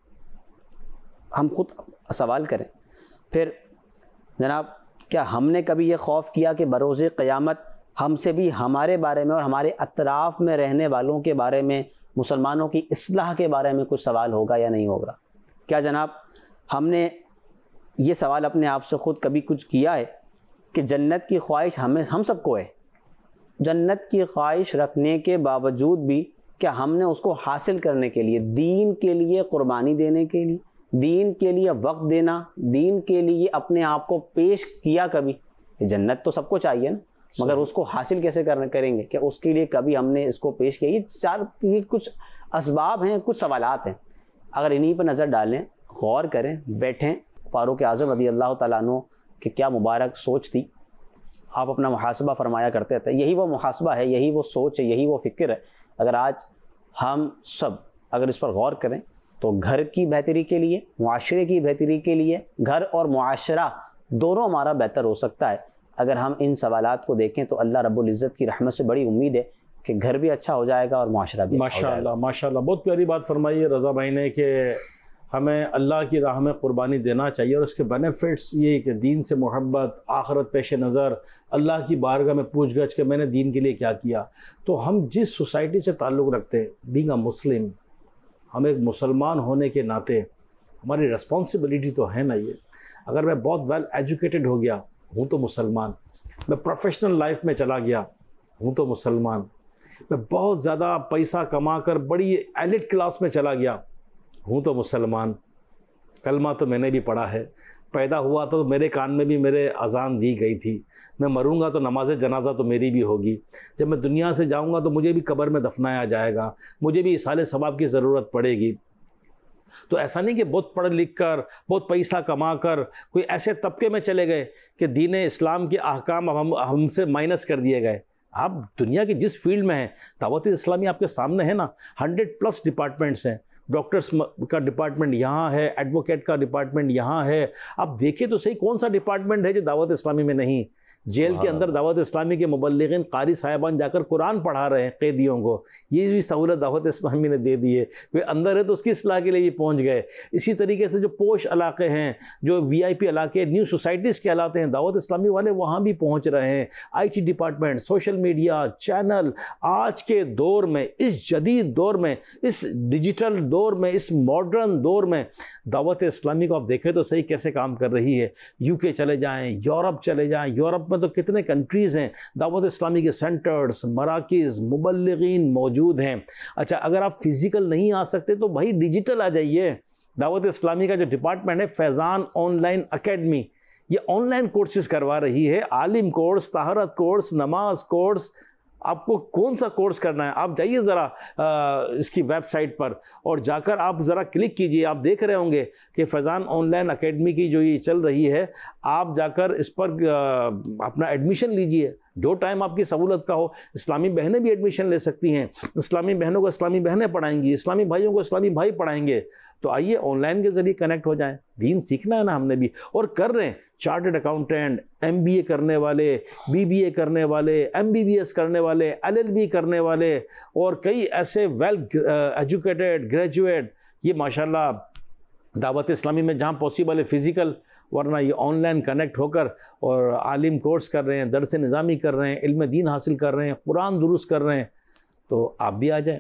S4: ہم خود سوال کریں۔ پھر جناب کیا ہم نے کبھی یہ خوف کیا کہ بروز قیامت ہم سے بھی ہمارے بارے میں اور ہمارے اطراف میں رہنے والوں کے بارے میں، مسلمانوں کی اصلاح کے بارے میں کچھ سوال ہوگا یا نہیں ہوگا؟ کیا جناب ہم نے یہ سوال اپنے آپ سے خود کبھی کچھ کیا ہے کہ جنت کی خواہش ہمیں ہم سب کو ہے، جنت کی خواہش رکھنے کے باوجود بھی کیا ہم نے اس کو حاصل کرنے کے لیے، دین کے لیے قربانی دینے کے لیے، دین کے لیے وقت دینا، دین کے لیے اپنے آپ کو پیش کیا کبھی؟ جنت تو سب کو چاہیے نا، مگر اس کو حاصل کیسے کریں گے؟ کہ اس کے لیے کبھی ہم نے اس کو پیش کیا؟ یہ چار یہ کچھ اسباب ہیں، کچھ سوالات ہیں، اگر انہی پر نظر ڈالیں، غور کریں، بیٹھیں. فاروق اعظم رضی اللہ تعالیٰ عنہ کہ کیا مبارک سوچ تھی، آپ اپنا محاسبہ فرمایا کرتے تھے. یہی وہ محاسبہ ہے، یہی وہ سوچ ہے، یہی وہ فکر ہے. اگر آج ہم سب اگر اس پر غور کریں تو گھر کی بہتری کے لیے، معاشرے کی بہتری کے لیے، گھر اور معاشرہ دونوں ہمارا بہتر ہو سکتا ہے اگر ہم ان سوالات کو دیکھیں. تو اللہ رب العزت کی رحمت سے بڑی امید ہے کہ گھر بھی اچھا ہو جائے گا اور معاشرہ بھی اچھا ہو جائے گا.
S2: ماشاءاللہ ماشاءاللہ بہت پیاری بات فرمائی ہے رضا بھائی نے کہ ہمیں اللہ کی راہ میں قربانی دینا چاہیے، اور اس کے بینیفٹس یہ کہ دین سے محبت، آخرت پیش نظر، اللہ کی بارگاہ میں پوچھ گچھ کہ میں نے دین کے لیے کیا کیا. تو ہم جس سوسائٹی سے تعلق رکھتے ہیں، بینگ اے مسلم، ہم ایک مسلمان ہونے کے ناطے ہماری ریسپانسبلٹی تو ہے نا یہ. اگر میں بہت ویل ایجوکیٹڈ ہو گیا ہوں تو مسلمان، میں پروفیشنل لائف میں چلا گیا ہوں تو مسلمان، میں بہت زیادہ پیسہ کما کر بڑی ایلیٹ کلاس میں چلا گیا ہوں تو مسلمان. کلمہ تو میں نے بھی پڑھا ہے، پیدا ہوا تو میرے کان میں بھی میرے اذان دی گئی تھی، میں مروں گا تو نماز جنازہ تو میری بھی ہوگی، جب میں دنیا سے جاؤں گا تو مجھے بھی قبر میں دفنایا جائے گا، مجھے بھی اصال ثواب کی ضرورت پڑے گی. تو ایسا نہیں کہ بہت پڑھ لکھ کر، بہت پیسہ کما کر کوئی ایسے طبقے میں چلے گئے کہ دین اسلام کے احکام اب ہم ہم سے مائنس کر دیے گئے. آپ دنیا کی جس فیلڈ میں ہیں، دعوت اسلامی آپ کے سامنے ہے نا، ہنڈریڈ پلس ڈپارٹمنٹس ہیں. ڈاکٹرس کا ڈپارٹمنٹ یہاں ہے، ایڈوکیٹ کا ڈپارٹمنٹ یہاں ہے. آپ دیکھیں تو صحیح کون سا ڈپارٹمنٹ ہے جو دعوت اسلامی میں نہیں. جیل کے اندر دعوت اسلامی کے مبلغین قاری صاحبان جا کر قرآن پڑھا رہے ہیں قیدیوں کو. یہ بھی سہولت دعوت اسلامی نے دے دی ہے. وہ اندر ہے تو اس کی اصلاح کے لیے بھی پہنچ گئے. اسی طریقے سے جو پوش علاقے ہیں، جو وی آئی پی علاقے، نیو سوسائٹیز کہلاتے ہیں، دعوت اسلامی والے وہاں بھی پہنچ رہے ہیں. I T department, social media, channel, آج کے دور میں، اس جدید دور میں، اس ڈیجیٹل دور میں، اس ماڈرن دور میں دعوت اسلامی کو آپ دیکھیں تو صحیح کیسے کام کر رہی ہے. یو کے چلے جائیں، یورپ چلے جائیں، یورپ میں تو کتنے کنٹریز ہیں، دعوت اسلامی کے سینٹرز، مراکز، مبلغین موجود ہیں. اچھا اگر آپ فزیکل نہیں آ سکتے تو بھائی ڈیجیٹل آ جائیے. دعوت اسلامی کا جو ڈپارٹمنٹ ہے فیضان آن لائن اکیڈمی، یہ آن لائن کورسز کروا رہی ہے. عالم کورس، طہارت کورس، نماز کورس. آپ کو کون سا کورس کرنا ہے آپ جائیے ذرا اس کی ویب سائٹ پر اور جا کر آپ ذرا کلک کیجئے. آپ دیکھ رہے ہوں گے کہ فیضان آن لائن اکیڈمی کی جو یہ چل رہی ہے، آپ جا کر اس پر اپنا ایڈمیشن لیجئے جو ٹائم آپ کی سہولت کا ہو. اسلامی بہنیں بھی ایڈمیشن لے سکتی ہیں، اسلامی بہنوں کو اسلامی بہنیں پڑھائیں گی، اسلامی بھائیوں کو اسلامی بھائی پڑھائیں گے. تو آئیے آن لائن کے ذریعے کنیکٹ ہو جائیں. دین سیکھنا ہے نا ہم نے بھی، اور کر رہے ہیں. Chartered accountant, M B A کرنے والے، بی بی اے کرنے والے، ایم بی بی ایس کرنے والے، ایل ایل بی کرنے والے، اور کئی ایسے ویل ایجوکیٹڈ گریجویٹ، یہ ماشاءاللہ دعوت اسلامی میں جہاں پاسبل ہے فزیکل، ورنہ یہ آن لائن کنیکٹ ہو کر اور عالم کورس کر رہے ہیں، درس نظامی کر رہے ہیں، علم دین حاصل کر رہے ہیں، قرآن درست کر رہے ہیں. تو آپ بھی آ جائیں،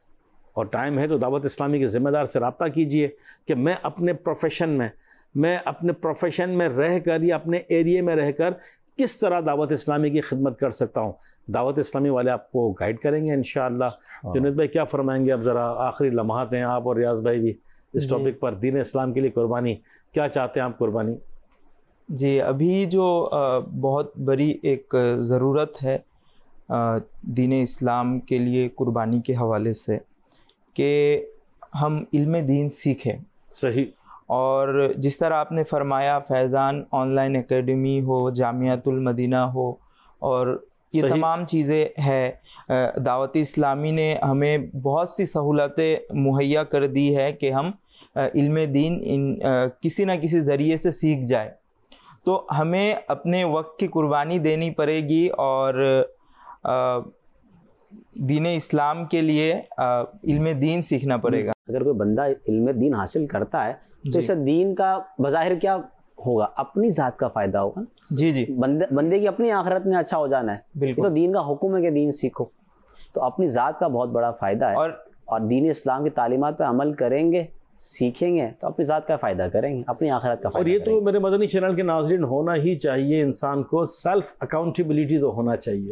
S2: اور ٹائم ہے تو دعوت اسلامی کے ذمہ دار سے رابطہ کیجئے کہ میں اپنے پروفیشن میں میں اپنے پروفیشن میں رہ کر یا اپنے ایریے میں رہ کر کس طرح دعوت اسلامی کی خدمت کر سکتا ہوں. دعوت اسلامی والے آپ کو گائیڈ کریں گے انشاءاللہ. جنید بھائی کیا فرمائیں گے؟ اب ذرا آخری لمحات ہیں، آپ اور ریاض بھائی بھی اس ٹاپک پر، دین اسلام کے لیے قربانی، کیا چاہتے ہیں آپ قربانی؟
S7: جی ابھی جو بہت بڑی ایک ضرورت ہے دین اسلام کے لیے قربانی کے حوالے سے کہ ہم علم دین سیکھیں.
S2: صحیح.
S7: اور جس طرح آپ نے فرمایا فیضان آن لائن اکیڈمی ہو، جامعۃ المدینہ ہو، اور یہ
S2: صحیح.
S7: تمام چیزیں ہے. دعوت اسلامی نے ہمیں بہت سی سہولتیں مہیا کر دی ہے کہ ہم علم دین ان کسی نہ کسی ذریعے سے سیکھ جائے. تو ہمیں اپنے وقت کی قربانی دینی پڑے گی اور دین اسلام کے لیے علم دین سیکھنا پڑے گا.
S4: اگر کوئی بندہ علم دین حاصل کرتا ہے تو اس سے دین کا بظاہر کیا ہوگا؟ اپنی ذات کا فائدہ ہوگا.
S7: جی جی
S4: بندے بندے کی اپنی آخرت میں اچھا ہو جانا ہے.
S7: بالکل.
S4: تو دین کا حکم ہے کہ دین سیکھو، تو اپنی ذات کا بہت بڑا فائدہ ہے.
S7: اور
S4: اور دین اسلام کی تعلیمات پہ عمل کریں گے سیکھیں گے تو اپنی ذات کا فائدہ کریں گے, اپنی آخرت کا فائدہ
S2: اور یہ
S4: کریں
S2: تو میرے مدنی چینل کے ناظرین ہونا ہی چاہیے, انسان کو سیلف اکاؤنٹیبلٹی تو ہونا چاہیے.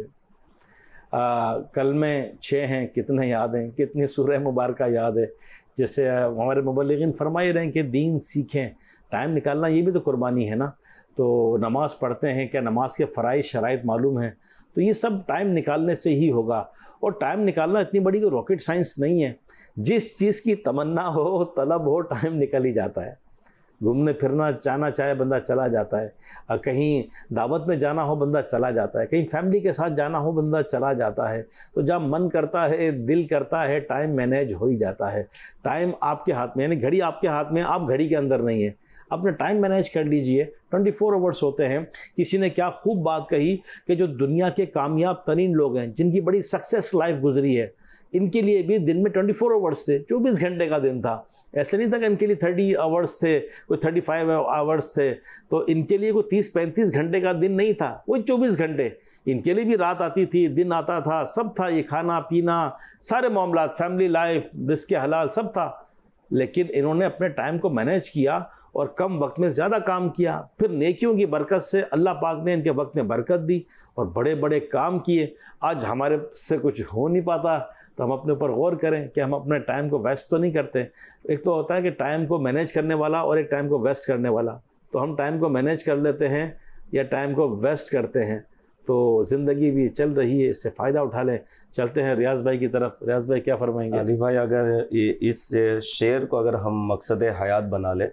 S2: کلمے چھ ہیں, کتنے یاد ہیں, کتنی سورہ مبارکہ یاد ہے. جیسے ہمارے مبلغین فرمائی رہے ہیں کہ دین سیکھیں, ٹائم نکالنا یہ بھی تو قربانی ہے نا. تو نماز پڑھتے ہیں, کیا نماز کے فرائض شرائط معلوم ہیں؟ تو یہ سب ٹائم نکالنے سے ہی ہوگا. اور ٹائم نکالنا اتنی بڑی کوئی راکٹ سائنس نہیں ہے. جس چیز کی تمنا ہو, طلب ہو, ٹائم نکل ہی جاتا ہے. گھومنے پھرنا چاہنا چاہے بندہ چلا جاتا ہے, کہیں دعوت میں جانا ہو بندہ چلا جاتا ہے, کہیں فیملی کے ساتھ جانا ہو بندہ چلا جاتا ہے. تو جب من کرتا ہے, دل کرتا ہے, ٹائم مینیج ہو ہی جاتا ہے. ٹائم آپ کے ہاتھ میں, یعنی گھڑی آپ کے ہاتھ میں, آپ گھڑی کے اندر نہیں ہے. اپنا ٹائم مینیج کر لیجئے. ٹوئنٹی فور آورس ہوتے ہیں. کسی نے کیا خوب بات کہی کہ جو دنیا کے کامیاب ترین لوگ ہیں, جن کی بڑی سکسیس لائف گزری ہے, ان کے لیے بھی دن میں ٹوئنٹی فور آورس تھے, چوبیس گھنٹے کا دن تھا. ایسے نہیں تھا کہ ان کے لیے تھرٹی آورس تھے, کوئی تھرٹی فائیو آورس تھے. تو ان کے لیے کوئی تیس پینتیس گھنٹے کا دن نہیں تھا, وہی چوبیس گھنٹے. ان کے لیے بھی رات آتی تھی, دن آتا تھا, سب تھا. یہ کھانا پینا, سارے معاملات, فیملی لائف, رزق حلال, سب تھا. لیکن انہوں نے اپنے ٹائم کو مینیج کیا اور کم وقت میں زیادہ کام کیا. پھر نیکیوں کی برکت سے اللہ پاک نے ان کے وقت میں برکت دی اور بڑے بڑے کام کیے. آج ہمارے سے کچھ ہو نہیں پاتا, تو ہم اپنے اوپر غور کریں کہ ہم اپنے ٹائم کو ویسٹ تو نہیں کرتے. ایک تو ہوتا ہے کہ ٹائم کو مینیج کرنے والا اور ایک ٹائم کو ویسٹ کرنے والا. تو ہم ٹائم کو مینیج کر لیتے ہیں یا ٹائم کو ویسٹ کرتے ہیں. تو زندگی بھی چل رہی ہے, اس سے فائدہ اٹھا لیں. چلتے ہیں ریاض بھائی کی طرف. ریاض بھائی کیا فرمائیں گے؟
S8: علی بھائی, اگر اس شعر کو اگر ہم مقصد حیات بنا لیں,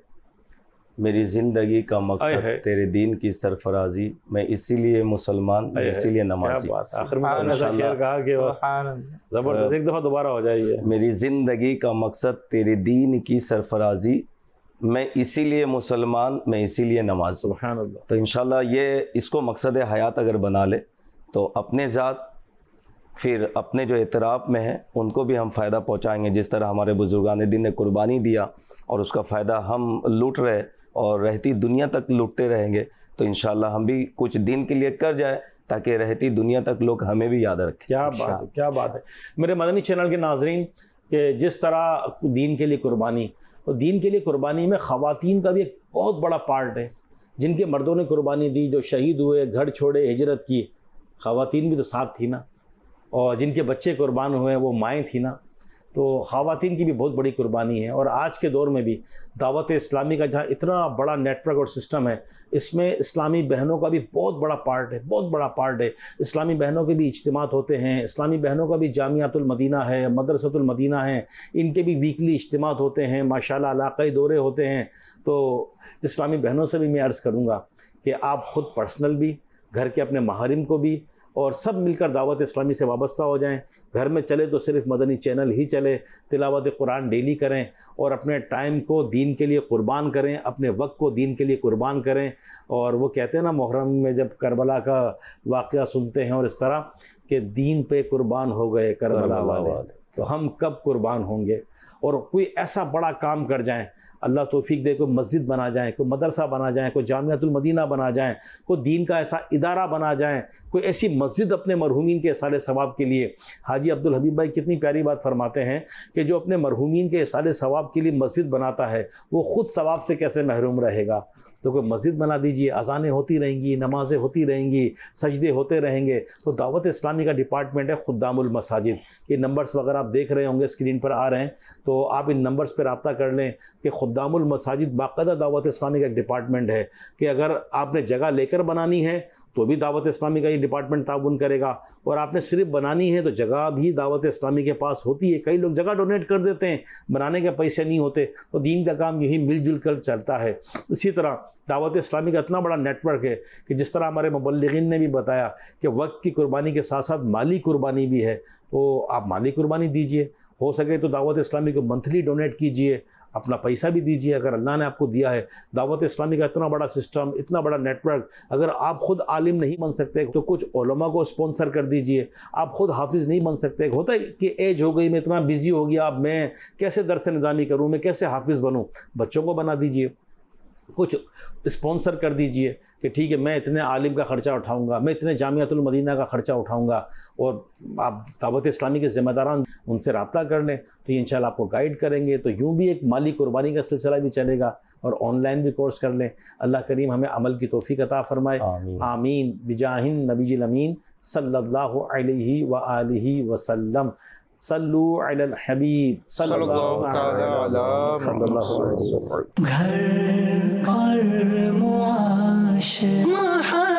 S8: میری زندگی کا مقصد تیرے دین کی سرفرازی, میں اسی لیے مسلمان, میں اسی لیے نمازی.
S2: آخر میں ایسا شعر کہا کہ زبردست, ایک دفعہ دوبارہ ہو جائیے.
S8: میری زندگی کا مقصد تیرے دین کی سرفرازی, میں اسی لیے مسلمان, میں اسی لیے نماز.
S2: سبحان اللہ.
S8: تو انشاءاللہ یہ اس کو مقصد حیات اگر بنا لے تو اپنے ذات, پھر اپنے جو اعتراف میں ہیں ان کو بھی ہم فائدہ پہنچائیں گے. جس طرح ہمارے بزرگان دین نے قربانی دیا اور اس کا فائدہ ہم لوٹ رہے اور رہتی دنیا تک لوٹتے رہیں گے, تو انشاءاللہ ہم بھی کچھ دین کے لیے کر جائیں تاکہ رہتی دنیا تک لوگ ہمیں بھی یاد رکھیں.
S2: کیا بات ہے, کیا بات ہے. میرے مدنی چینل کے ناظرین, کہ جس طرح دین کے لیے قربانی, تو دین کے لیے قربانی میں خواتین کا بھی ایک بہت بڑا پارٹ ہے. جن کے مردوں نے قربانی دی, جو شہید ہوئے, گھر چھوڑے, ہجرت کی, خواتین بھی تو ساتھ تھی نا. اور جن کے بچے قربان ہوئے وہ مائیں تھیں نا. تو خواتین کی بھی بہت بڑی قربانی ہے. اور آج کے دور میں بھی دعوت اسلامی کا جہاں اتنا بڑا نیٹ ورک اور سسٹم ہے, اس میں اسلامی بہنوں کا بھی بہت بڑا پارٹ ہے, بہت بڑا پارٹ ہے. اسلامی بہنوں کے بھی اجتماعات ہوتے ہیں, اسلامی بہنوں کا بھی جامعۃ المدینہ ہے, مدرسۃ المدینہ ہے, ان کے بھی ویکلی اجتماعات ہوتے ہیں, ماشاءاللہ علاقائی دورے ہوتے ہیں. تو اسلامی بہنوں سے بھی میں عرض کروں گا کہ آپ خود پرسنل بھی, گھر کے اپنے محارم کو بھی, اور سب مل کر دعوت اسلامی سے وابستہ ہو جائیں. گھر میں چلے تو صرف مدنی چینل ہی چلے, تلاوت قرآن ڈیلی کریں اور اپنے ٹائم کو دین کے لیے قربان کریں, اپنے وقت کو دین کے لیے قربان کریں. اور وہ کہتے ہیں نا محرم میں جب کربلا کا واقعہ سنتے ہیں اور اس طرح کہ دین پہ قربان ہو گئے کربلا والے, تو ہم کب قربان ہوں گے؟ اور کوئی ایسا بڑا کام کر جائیں, اللہ توفیق دے, کوئی مسجد بنا جائیں, کوئی مدرسہ بنا جائیں, کوئی جامعۃ المدینہ بنا جائیں, کوئی دین کا ایسا ادارہ بنا جائیں, کوئی ایسی مسجد اپنے مرحومین کے احسان ثواب کے لیے. حاجی عبدالحبیب بھائی کتنی پیاری بات فرماتے ہیں کہ جو اپنے مرحومین کے احسان ثواب کے لیے مسجد بناتا ہے وہ خود ثواب سے کیسے محروم رہے گا. تو کوئی مسجد بنا دیجئے, اذانیں ہوتی رہیں گی, نمازیں ہوتی رہیں گی, سجدے ہوتے رہیں گے. تو دعوت اسلامی کا ڈپارٹمنٹ ہے خدام المساجد. یہ نمبرز وغیرہ آپ دیکھ رہے ہوں گے, اسکرین پر آ رہے ہیں, تو آپ ان نمبرز پہ رابطہ کر لیں کہ خدام المساجد باقاعدہ دعوت اسلامی کا ایک ڈپارٹمنٹ ہے کہ اگر آپ نے جگہ لے کر بنانی ہے تو بھی دعوت اسلامی کا یہ ڈپارٹمنٹ تعاون کرے گا, اور آپ نے صرف بنانی ہے تو جگہ بھی دعوت اسلامی کے پاس ہوتی ہے. کئی لوگ جگہ ڈونیٹ کر دیتے ہیں, بنانے کے پیسے نہیں ہوتے. تو دین کا کام یہی مل جل کر چلتا ہے. اسی طرح دعوت اسلامی کا اتنا بڑا نیٹ ورک ہے کہ جس طرح ہمارے مبلغین نے بھی بتایا کہ وقت کی قربانی کے ساتھ ساتھ مالی قربانی بھی ہے. تو آپ مالی قربانی دیجئے, ہو سکے تو دعوت اسلامی کو منتھلی ڈونیٹ کیجئے, اپنا پیسہ بھی دیجئے اگر اللہ نے آپ کو دیا ہے. دعوت اسلامی کا اتنا بڑا سسٹم, اتنا بڑا نیٹ ورک, اگر آپ خود عالم نہیں بن سکتے تو کچھ علماء کو اسپانسر کر دیجئے. آپ خود حافظ نہیں بن سکتے, ہوتا ہے کہ ایج ہو گئی, میں اتنا بزی ہو گیا, اب میں کیسے درس نظامی کروں, میں کیسے حافظ بنوں, بچوں کو بنا دیجئے. کچھ اسپانسر کر دیجئے کہ ٹھیک ہے میں اتنے عالم کا خرچہ اٹھاؤں گا، میں اتنے جامعۃ المدینہ کا خرچہ اٹھاؤں گا، اور آپ دعوت اسلامی کے ذمہ داران ان سے رابطہ کر لیں تو یہ انشاءاللہ آپ کو گائیڈ کریں گے. تو یوں بھی ایک مالی قربانی کا سلسلہ بھی چلے گا اور آن لائن بھی کورس کر لیں. اللہ کریم ہمیں عمل کی توفیق عطا فرمائے. آمین بجاہ النبی الامین صلی اللہ علیہ وآلہ وسلم. صلو علی الحبیب صلی اللہ علیہ وسلم.
S1: گھر اور معاش